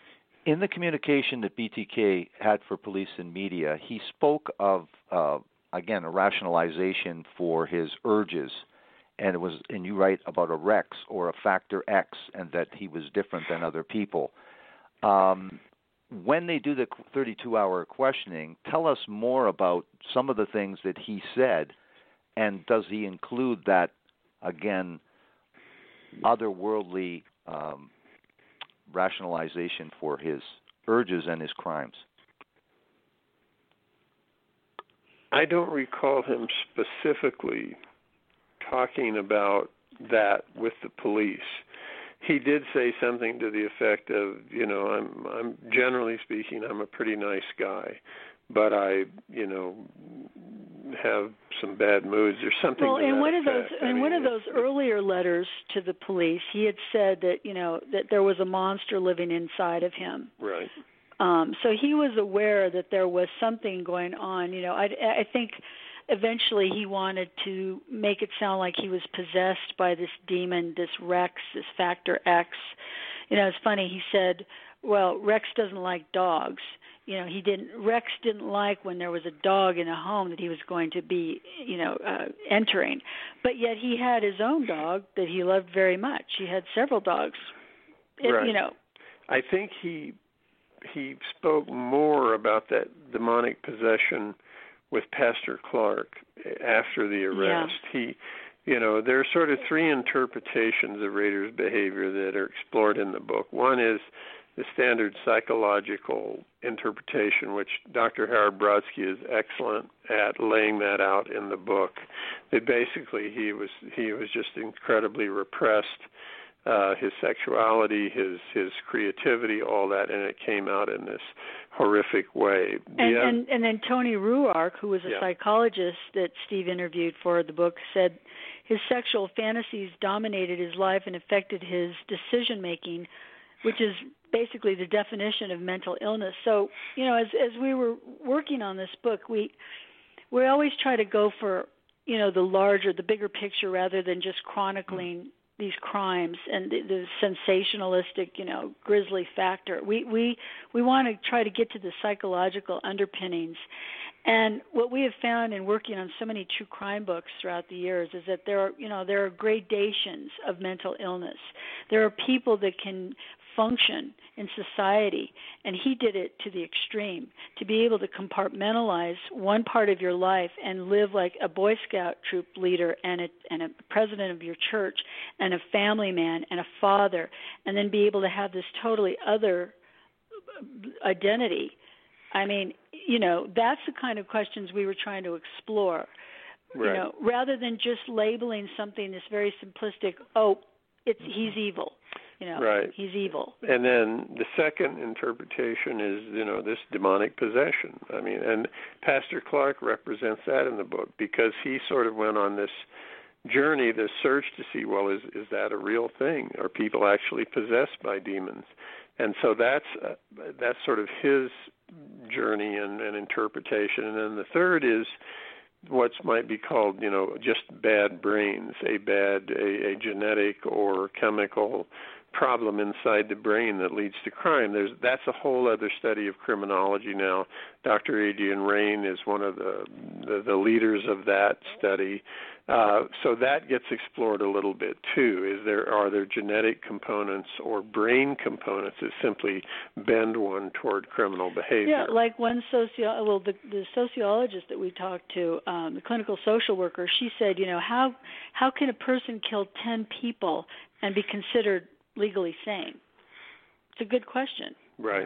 In the communication that B T K had for police and media, he spoke of uh, again, a rationalization for his urges. And it was, and you write about a Rex or a factor X, and that he was different than other people. Um, when they do the thirty-two hour questioning, tell us more about some of the things that he said, and does he include that, again, otherworldly um, rationalization for his urges and his crimes? I don't recall him specifically talking about that with the police. He did say something to the effect of, you know, I'm, I'm generally speaking, I'm a pretty nice guy, but I, you know, have some bad moods or something. Well, to in that one of those, effect. in I mean, one of those earlier letters to the police, he had said that, you know, that there was a monster living inside of him. Right. Um, so he was aware that there was something going on. You know, I, I think eventually he wanted to make it sound like he was possessed by this demon, this Rex, this Factor X. You know, it's funny. He said, well, Rex doesn't like dogs. You know, he didn't. Rex didn't like when there was a dog in a home that he was going to be, you know, uh, entering. But yet he had his own dog that he loved very much. He had several dogs. It, right. You know, I think he he spoke more about that demonic possession with Pastor Clark after the arrest. Yeah. He, you know, there are sort of three interpretations of Rader's behavior that are explored in the book. One is the standard psychological interpretation, which Doctor Howard Brodsky is excellent at laying that out in the book. That basically he was he was just incredibly repressed, uh, his sexuality, his his creativity, all that, and it came out in this horrific way. And, other, and, and then Tony Ruark, who was a yeah. psychologist that Steve interviewed for the book, said his sexual fantasies dominated his life and affected his decision-making, which is basically the definition of mental illness. So, you know, as as we were working on this book, we we always try to go for, you know, the larger, the bigger picture rather than just chronicling mm-hmm. these crimes and the, the sensationalistic, you know, grisly factor. We we we want to try to get to the psychological underpinnings. And what we have found in working on so many true crime books throughout the years is that there are, you know, there are gradations of mental illness. There are people that can function in society, and he did it to the extreme, to be able to compartmentalize one part of your life and live like a Boy Scout troop leader and a, and a president of your church and a family man and a father, and then be able to have this totally other identity. I mean, you know, that's the kind of questions we were trying to explore. Right. You know, rather than just labeling something that's very simplistic, oh, it's he's evil. You know, right. he's evil. And then the second interpretation is, you know, this demonic possession. I mean, and Pastor Clark represents that in the book because he sort of went on this journey, this search to see, well, is is that a real thing? Are people actually possessed by demons? And so that's uh, that's sort of his journey and, and interpretation. And then the third is what might be called, you know, just bad brains, a bad, a, a genetic or chemical problem inside the brain that leads to crime. There's that's a whole other study of criminology now. Doctor Adrian Rain is one of the the, the leaders of that study. Uh, so that gets explored a little bit too. Is there are there genetic components or brain components that simply bend one toward criminal behavior? Yeah, like one socio well the, the sociologist that we talked to, um, the clinical social worker, she said, you know, how how can a person kill ten people and be considered legally sane? It's a good question. Right.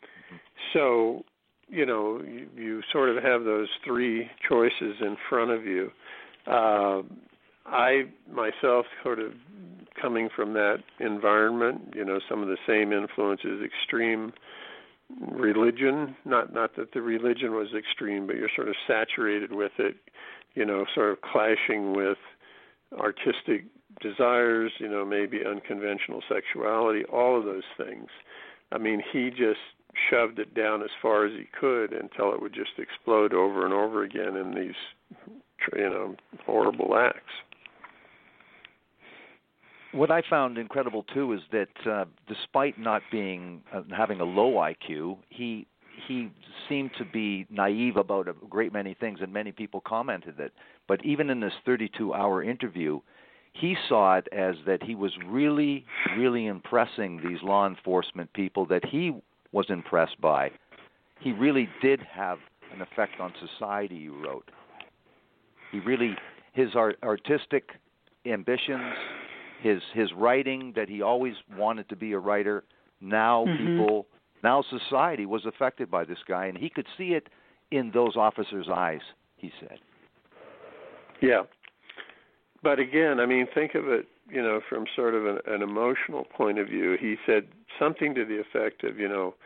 So, you know, you, you sort of have those three choices in front of you. Uh, I myself sort of coming from that environment, you know, some of the same influences, extreme religion, not not that the religion was extreme, but you're sort of saturated with it, you know, sort of clashing with artistic desires, you know, maybe unconventional sexuality, all of those things. I mean, he just shoved it down as far as he could until it would just explode over and over again in these, you know, horrible acts. What I found incredible too is that uh, despite not being uh, having a low I Q, he he seemed to be naive about a great many things, and many people commented that. But even in this thirty-two hour interview, he saw it as that he was really, really impressing these law enforcement people that he was impressed by. He really did have an effect on society, he wrote. He really, his art, artistic ambitions, his his writing, that he always wanted to be a writer, now mm-hmm. people, now society was affected by this guy, and he could see it in those officers' eyes, he said. Yeah. But again, I mean, think of it, you know, from sort of an, an emotional point of view. He said something to the effect of, you know,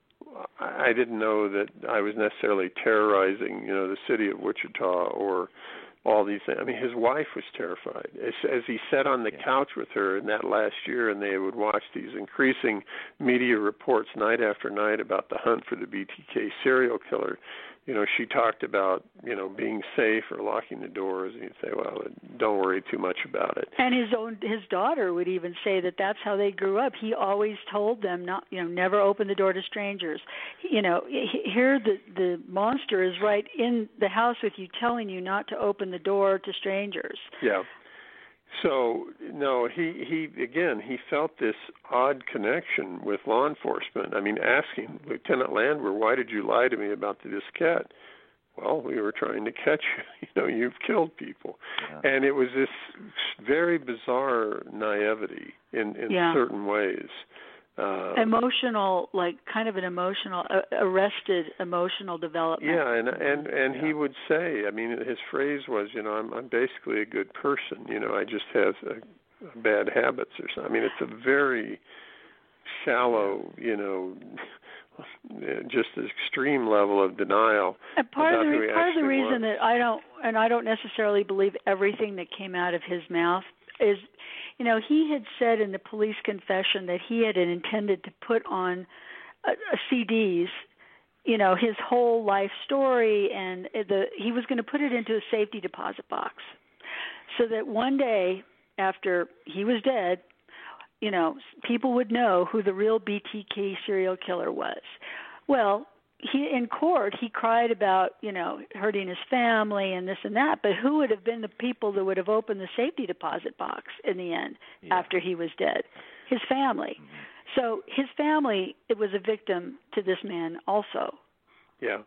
I didn't know that I was necessarily terrorizing, you know, the city of Wichita or all these things. I mean, his wife was terrified. As, as he sat on the couch with her in that last year, and they would watch these increasing media reports night after night about the hunt for the B T K serial killer, you know, she talked about, you know, being safe or locking the doors, and he'd say, well, don't worry too much about it. And his own his daughter would even say that that's how they grew up. He always told them not, you know, never open the door to strangers. You know, here the the monster is right in the house with you, telling you not to open the door to strangers. Yeah. So, no, he, he, again, he felt this odd connection with law enforcement. I mean, asking Lieutenant Landwehr, why did you lie to me about the diskette? Well, we were trying to catch you. You know, you've killed people. Yeah. And it was this very bizarre naivety in, in yeah. certain ways. Uh, emotional, like kind of an emotional, uh, arrested emotional development. Yeah, and and and yeah. he would say, I mean, his phrase was, you know, I'm I'm basically a good person. You know, I just have uh, bad habits or something. I mean, it's a very shallow, you know, just an extreme level of denial. And part about of the who he part of the reason was. that I don't, and I don't necessarily believe everything that came out of his mouth is, you know, he had said in the police confession that he had intended to put on uh, C Ds, you know, his whole life story, and the he was going to put it into a safety deposit box so that one day after he was dead, you know, people would know who the real B T K serial killer was. Well, he in court, he cried about, you know, hurting his family and this and that, but who would have been the people that would have opened the safety deposit box in the end yeah. after he was dead? His family. Mm-hmm. So his family, it was a victim to this man also. Yeah.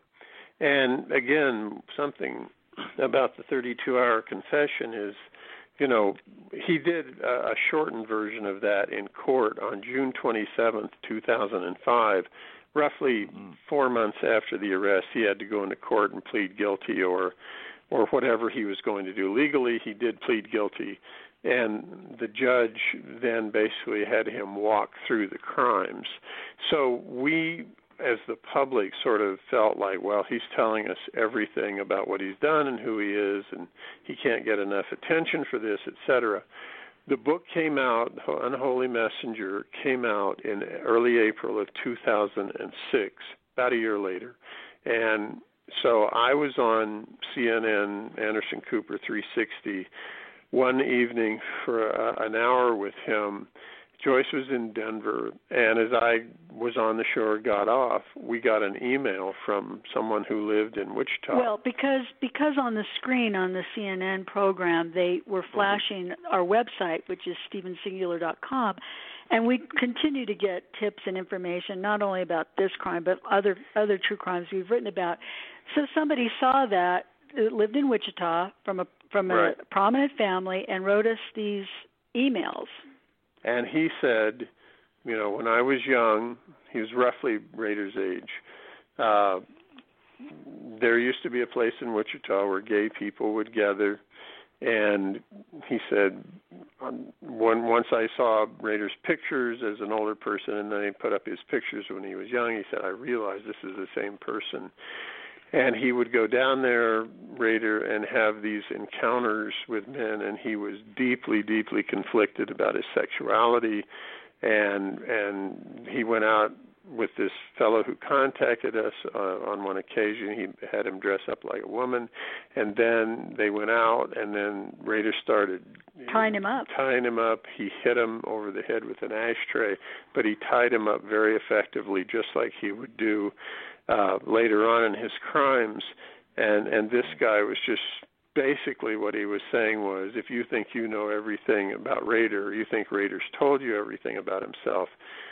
And again, something about the thirty-two hour confession is, you know, he did a, a shortened version of that in court on June twenty-seventh, two thousand five. Roughly four months after the arrest, he had to go into court and plead guilty or or whatever he was going to do. Legally, he did plead guilty, and the judge then basically had him walk through the crimes. So we, as the public, sort of felt like, well, he's telling us everything about what he's done and who he is, and he can't get enough attention for this, et cetera. The book came out, Unholy Messenger, came out in early April of two thousand six, about a year later. And so I was on C N N, Anderson Cooper three sixty, one evening for uh, an hour with him. Joyce was in Denver, and as I was on the show or got off, we got an email from someone who lived in Wichita. Well, because because on the screen on the C N N program, they were flashing mm-hmm. our website, which is steven singular dot com, and we continue to get tips and information, not only about this crime, but other other true crimes we've written about. So somebody saw that, lived in Wichita, from a from a right. prominent family, and wrote us these emails. And he said, you know, when I was young, he was roughly Rader's age, uh, there used to be a place in Wichita where gay people would gather. And he said, um, when, once I saw Rader's pictures as an older person, and then he put up his pictures when he was young, he said, I realized this is the same person. And he would go down there, Rader, and have these encounters with men, and he was deeply, deeply conflicted about his sexuality. And and he went out with this fellow who contacted us uh, on one occasion. He had him dress up like a woman, and then they went out, and then Rader started tying him up. Tying him up. He hit him over the head with an ashtray, but he tied him up very effectively, just like he would do uh, later on in his crimes. And, and this guy was just basically what he was saying was, if you think you know everything about Rader, you think Rader's told you everything about himself,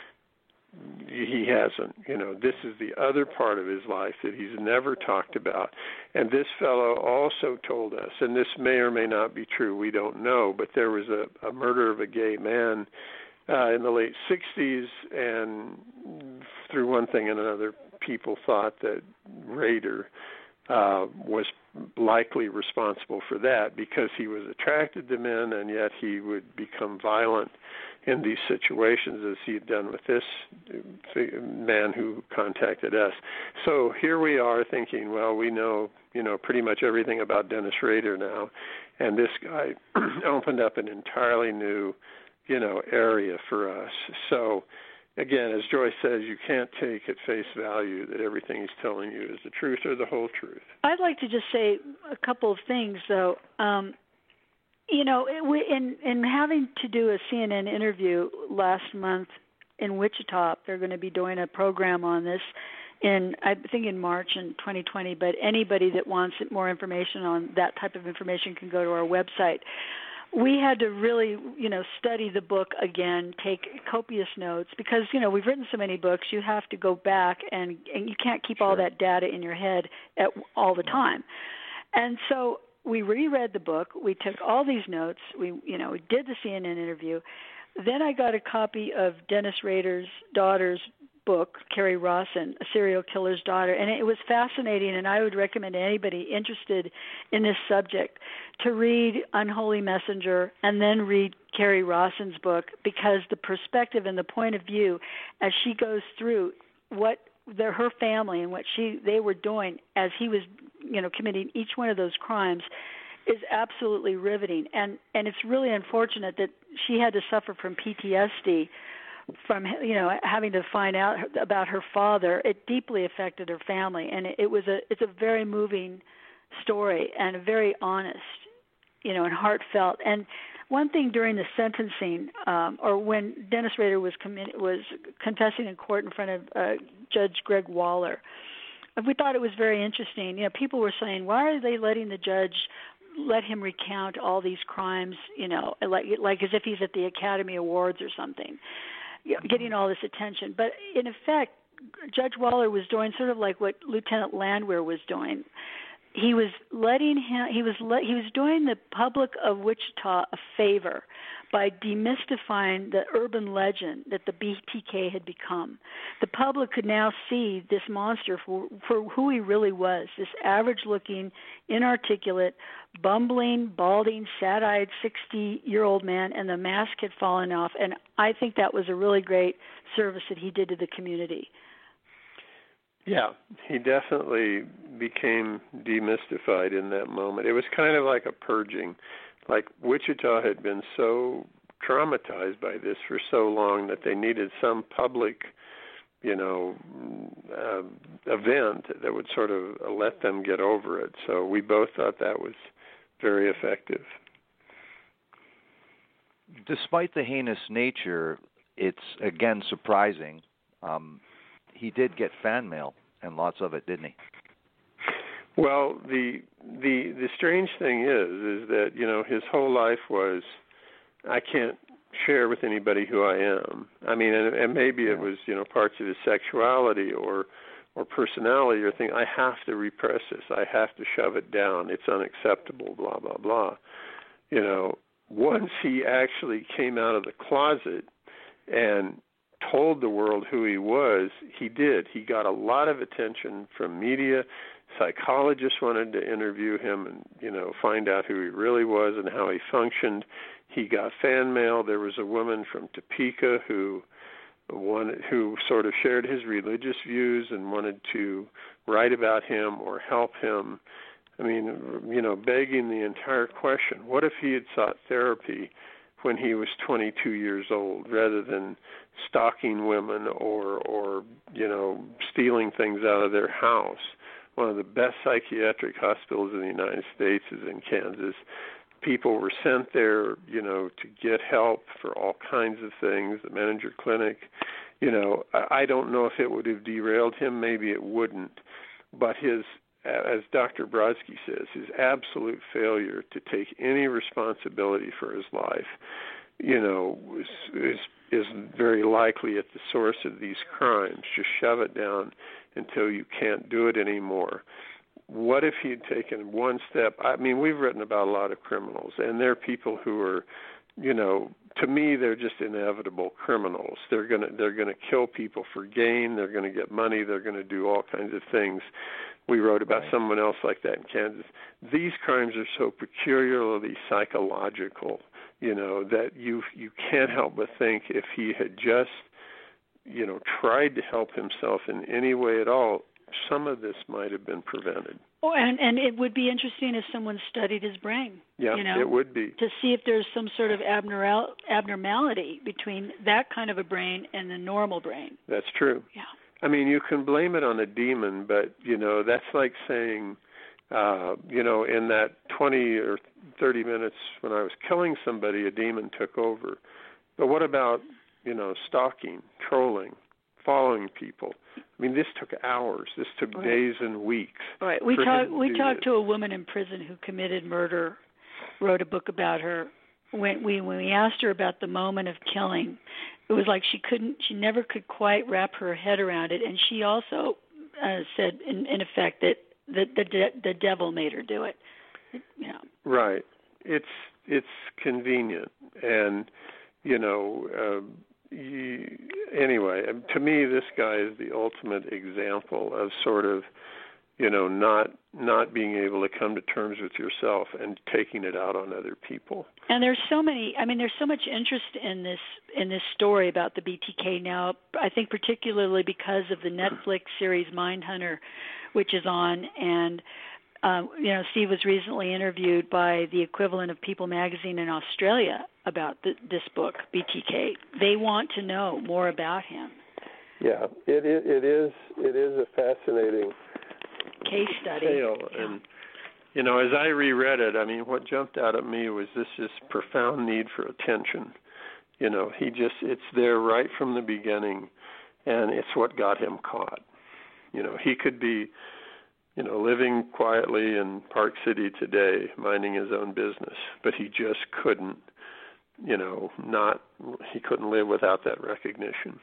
he hasn't. You know, this is the other part of his life that he's never talked about. And this fellow also told us, and this may or may not be true, we don't know, but there was a, a murder of a gay man uh, in the late sixties, and through one thing and another, people thought that Rader uh, was likely responsible for that because he was attracted to men, and yet he would become violent in these situations as he had done with this man who contacted us. So here we are thinking, well, we know, you know, pretty much everything about Dennis Rader now, and this guy opened up an entirely new, you know, area for us. So again, as Joyce says, you can't take at face value that everything he's telling you is the truth or the whole truth. I'd like to just say a couple of things, though. Um, You know, in in having to do a C N N interview last month in Wichita, they're going to be doing a program on this in, I think, in March in twenty twenty, but anybody that wants more information on that type of information can go to our website. We had to really, you know, study the book again, take copious notes, because, you know, we've written so many books, you have to go back, and, and you can't keep sure. all that data in your head at, all the time. And so we reread the book. We took all these notes. We, you know, we did the C N N interview. Then I got a copy of Dennis Rader's daughter's book, Carrie Rawson, A Serial Killer's Daughter, and it was fascinating, and I would recommend anybody interested in this subject to read Unholy Messenger and then read Carrie Rawson's book, because the perspective and the point of view as she goes through what the, her family and what she they were doing as he was, you know, committing each one of those crimes is absolutely riveting. And and it's really unfortunate that she had to suffer from P T S D from, you know, having to find out about her father. It deeply affected her family, and it, it was a it's a very moving story and a very honest, you know, and heartfelt. And one thing during the sentencing, um, or when Dennis Rader was commi- was contesting in court in front of uh, Judge Greg Waller, we thought it was very interesting. You know, people were saying, why are they letting the judge let him recount all these crimes, you know, like like as if he's at the Academy Awards or something, you know, getting all this attention. But in effect, Judge Waller was doing sort of like what Lieutenant Landwehr was doing. He was letting him. He was let, he was doing the public of Wichita a favor by demystifying the urban legend that the B T K had become. The public could now see this monster for, for who he really was, this average-looking, inarticulate, bumbling, balding, sad-eyed sixty-year-old man, and the mask had fallen off. And I think that was a really great service that he did to the community. Yeah, he definitely became demystified in that moment. It was kind of like a purging. Like Wichita had been so traumatized by this for so long that they needed some public, you know, uh, event that would sort of let them get over it. So we both thought that was very effective. Despite the heinous nature, it's, again, surprising. Um, he did get fan mail, and lots of it, didn't he? Well, the the the strange thing is, is that, you know, his whole life was, I can't share with anybody who I am. I mean, and, and maybe it was, you know, parts of his sexuality or or personality or thing. I have to repress this. I have to shove it down. It's unacceptable. Blah blah blah. You know, once he actually came out of the closet and told the world who he was, he did. He got a lot of attention from media. Psychologists wanted to interview him and, you know, find out who he really was and how he functioned. He got fan mail. There was a woman from Topeka who wanted, who sort of shared his religious views and wanted to write about him or help him. I mean, you know, begging the entire question, what if he had sought therapy when he was twenty-two years old rather than stalking women or, or, you know, stealing things out of their house? One of the best psychiatric hospitals in the United States is in Kansas. People were sent there, you know, to get help for all kinds of things, the Menninger Clinic, you know, I don't know if it would have derailed him. Maybe it wouldn't. But his, as Doctor Brodsky says, his absolute failure to take any responsibility for his life, you know, is, is very likely at the source of these crimes. Just shove it down until you can't do it anymore. What if he'd taken one step? I mean, we've written about a lot of criminals, and they're people who are, you know, to me, they're just inevitable criminals. They're gonna they're gonna kill people for gain. They're gonna get money. They're gonna do all kinds of things. We wrote about right. someone else like that in Kansas. These crimes are so peculiarly psychological, you know, that you you can't help but think if he had just, you know, tried to help himself in any way at all, some of this might have been prevented. Oh, and, and it would be interesting if someone studied his brain. Yeah, you know, it would be. To see if there's some sort of abnormal, abnormality between that kind of a brain and the normal brain. That's true. Yeah. I mean, you can blame it on a demon, but, you know, that's like saying, uh, you know, in that twenty or thirty minutes when I was killing somebody, a demon took over. But what about, you know, stalking, trolling, following people? I mean, this took hours. This took right. days and weeks. Right. We talked. We talked to a woman in prison who committed murder. Wrote a book about her. When we when we asked her about the moment of killing, it was like she couldn't. She never could quite wrap her head around it. And she also uh, said, in, in effect, that the the de- the devil made her do it. You know. Right. It's it's convenient, and you know. Uh, You, anyway, to me, this guy is the ultimate example of sort of, you know, not not being able to come to terms with yourself and taking it out on other people. And there's so many. I mean, there's so much interest in this in this story about the B T K now. I think particularly because of the Netflix series Mindhunter, which is on, and um, you know, Steve was recently interviewed by the equivalent of People magazine in Australia about the, this book, B T K. They want to know more about him. Yeah, it it, it is it is a fascinating case study. Tale. Yeah. And you know, as I reread it, I mean, what jumped out at me was this this profound need for attention. You know, he just it's there right from the beginning, and it's what got him caught. You know, he could be, you know, living quietly in Park City today, minding his own business, but he just couldn't. You know, not he couldn't live without that recognition.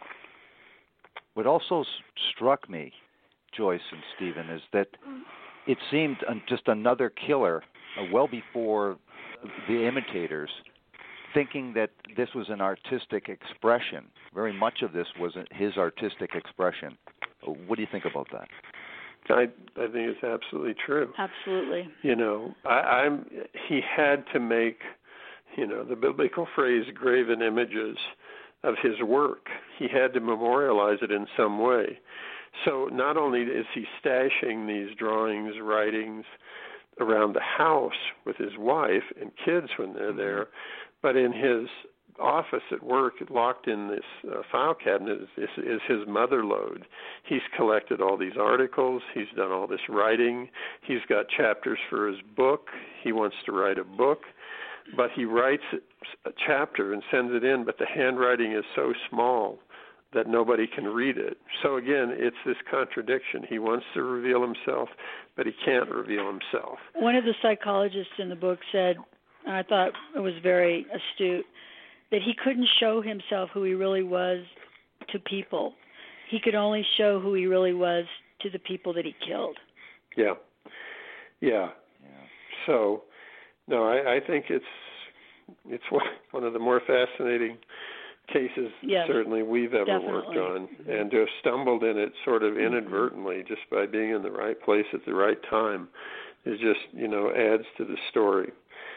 What also struck me, Joyce and Stephen, is that it seemed just another killer, uh, well before the imitators, thinking that this was an artistic expression. Very much of this was his artistic expression. What do you think about that? I I think it's absolutely true. Absolutely. You know, I, I'm he had to make. You know, the biblical phrase, graven images of his work. He had to memorialize it in some way. So not only is he stashing these drawings, writings around the house with his wife and kids when they're there, but in his office at work, locked in this uh, file cabinet, is, is his mother lode. He's collected all these articles. He's done all this writing. He's got chapters for his book. He wants to write a book. But he writes a chapter and sends it in, but the handwriting is so small that nobody can read it. So again, it's this contradiction. He wants to reveal himself, but he can't reveal himself. One of the psychologists in the book said, and I thought it was very astute, that he couldn't show himself who he really was to people. He could only show who he really was to the people that he killed. Yeah. Yeah. yeah. So... No, I, I think it's it's one of the more fascinating cases yes, certainly we've ever definitely. worked on, and to have stumbled in it sort of inadvertently mm-hmm. just by being in the right place at the right time is just, you know, adds to the story.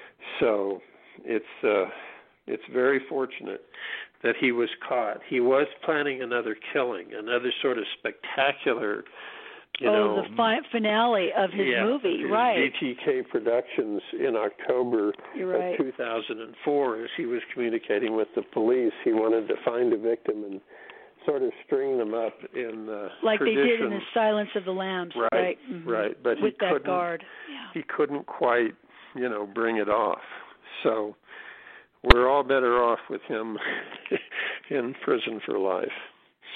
So it's uh, it's very fortunate that he was caught. He was planning another killing, another sort of spectacular. You oh, know, the fi- finale of his yeah, movie, his right. B T K Productions in October right. of two thousand four, as he was communicating with the police, he wanted to find a victim and sort of string them up in uh, like tradition. they did in the Silence of the Lambs, right? Right, mm-hmm. right. But with he that couldn't, guard. Yeah. He couldn't quite, you know, bring it off. So we're all better off with him in prison for life.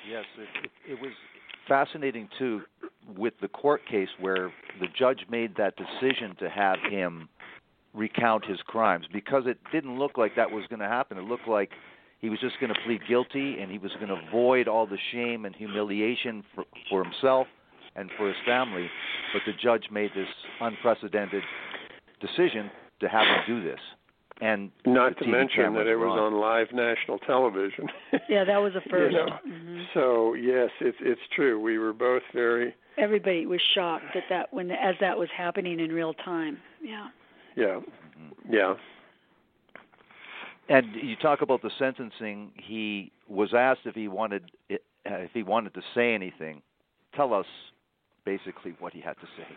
Yes, it, it, it was fascinating, too, with the court case where the judge made that decision to have him recount his crimes, because it didn't look like that was going to happen. It looked like he was just going to plead guilty and he was going to avoid all the shame and humiliation for, for himself and for his family. But the judge made this unprecedented decision to have him do this. And not to mention that it was on live national television. Yeah, that was a first. You know? Mm-hmm. So yes, it's it's true. We were both very. Everybody was shocked at that when as that was happening in real time. Yeah. Yeah. Yeah. And you talk about the sentencing. He was asked if he wanted if he wanted to say anything. Tell us basically what he had to say.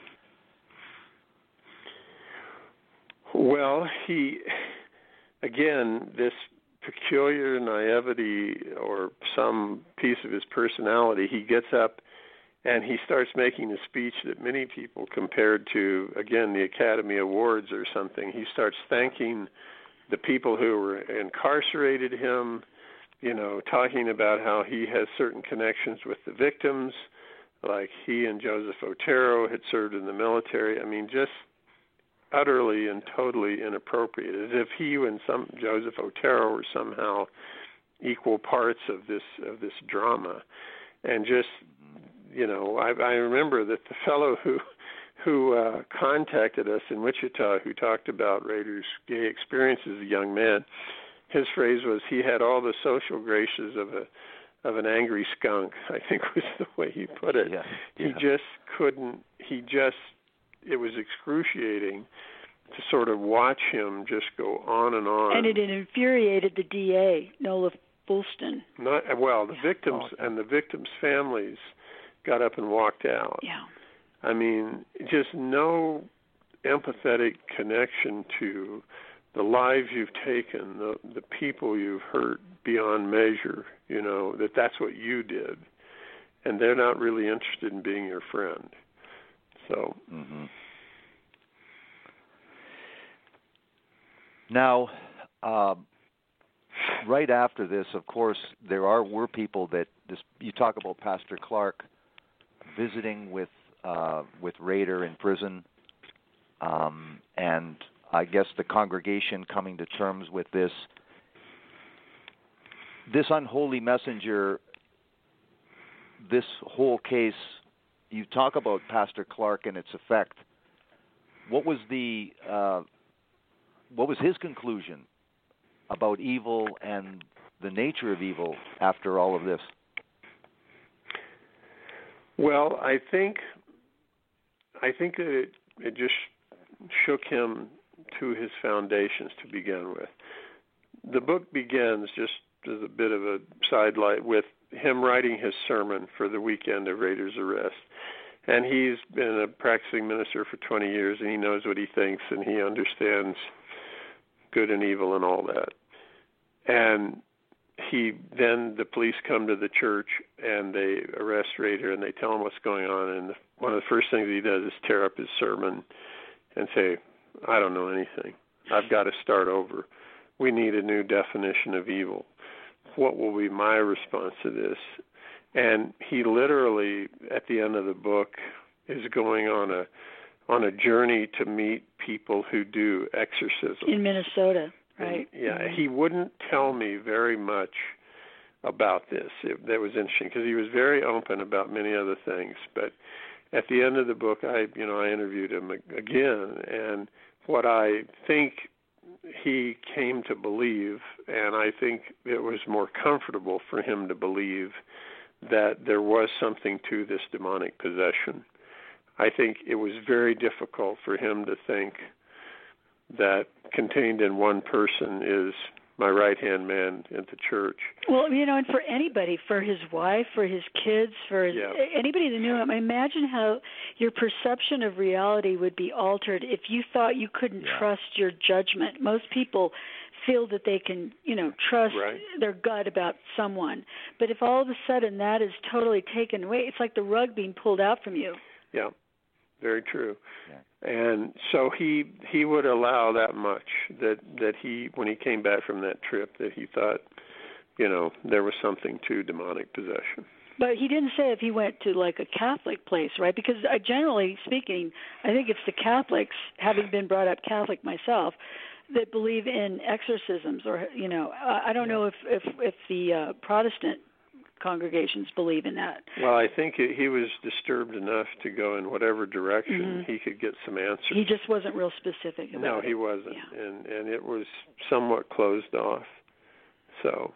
Well, he, again, this peculiar naivety or some piece of his personality, he gets up and he starts making a speech that many people compared to, again, the Academy Awards or something. He starts thanking the people who were incarcerated him, you know, talking about how he has certain connections with the victims, like he and Joseph Otero had served in the military. I mean, just utterly and totally inappropriate, as if he and some Joseph Otero were somehow equal parts of this of this drama. And just, you know, I, I remember that the fellow who who uh, contacted us in Wichita, who talked about Rader's gay experience as a young man, his phrase was he had all the social graces of a of an angry skunk, I think was the way he put it. Yeah, yeah. He just couldn't, he just, it was excruciating to sort of watch him just go on and on. And it infuriated the D A, Nola Fulston. Not, well, the victims oh, and the victims' families got up and walked out. Yeah. I mean, just no empathetic connection to the lives you've taken, the the people you've hurt beyond measure, you know, that that's what you did. And they're not really interested in being your friend. So. Mm-hmm. Now, uh, right after this, of course, there are were people that this, you talk about Pastor Clark visiting with uh, with Rader in prison, um, and I guess the congregation coming to terms with this. This unholy messenger, this whole case, you talk about Pastor Clark and its effect. What was the uh, what was his conclusion about evil and the nature of evil after all of this? Well, I think I think that it, it just shook him to his foundations to begin with. The book begins, just as a bit of a sidelight, with him writing his sermon for the weekend of Rader's arrest. And he's been a practicing minister for twenty years, and he knows what he thinks, and he understands good and evil and all that. And he then, the police come to the church, and they arrest Rader, and they tell him what's going on. And one of the first things he does is tear up his sermon and say, I don't know anything. I've got to start over. We need a new definition of evil. What will be my response to this? And he literally, at the end of the book, is going on a on a journey to meet people who do exorcism. In Minnesota, right? And, yeah, mm-hmm. He wouldn't tell me very much about this. It, that was interesting because he was very open about many other things. But at the end of the book, I, you know, I interviewed him again, and what I think he came to believe, and I think it was more comfortable for him to believe that there was something to this demonic possession. I think it was very difficult for him to think that contained in one person is my right-hand man at the church. Well, you know, and for anybody, for his wife, for his kids, for his, yeah. anybody that knew him, imagine how your perception of reality would be altered if you thought you couldn't yeah. trust your judgment. Most people feel that they can, you know, trust right. their gut about someone. But if all of a sudden that is totally taken away, it's like the rug being pulled out from you. Yeah, very true. Yeah. And so he he would allow that much, that, that he, when he came back from that trip, that he thought you know, there was something to demonic possession. But he didn't say if he went to like a Catholic place, right? Because I, generally speaking, I think it's the Catholics, having been brought up Catholic myself, that believe in exorcisms, or you know, I don't know if if, if the uh, Protestant congregations believe in that. Well, I think it, he was disturbed enough to go in whatever direction mm-hmm. he could get some answers. He just wasn't real specific about no, it. he wasn't, yeah. and and it was somewhat closed off. So.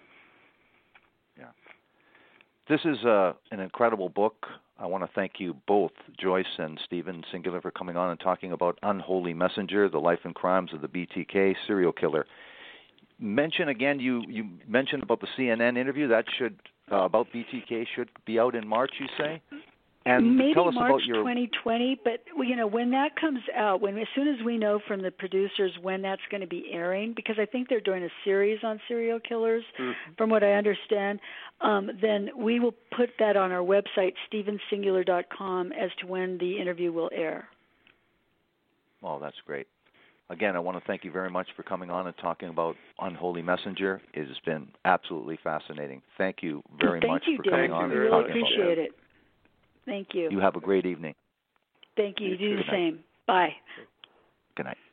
This is uh, an incredible book. I want to thank you both, Joyce and Stephen Singular, for coming on and talking about Unholy Messenger, the life and crimes of the B T K serial killer. Mention again, you, you mentioned about the C N N interview. That should uh, about B T K should be out in March, you say? And maybe tell us March about your... twenty twenty, but you know when that comes out, when as soon as we know from the producers when that's going to be airing, because I think they're doing a series on serial killers, mm-hmm. from what I understand, um, then we will put that on our website, stephen singular dot com, as to when the interview will air. Oh, that's great. Again, I want to thank you very much for coming on and talking about Unholy Messenger. It has been absolutely fascinating. Thank you very thank much you, for Dan. coming on. We and really talking appreciate about it. Thank you. You have a great evening. Thank you. You do the Good night. same. Bye. Good night.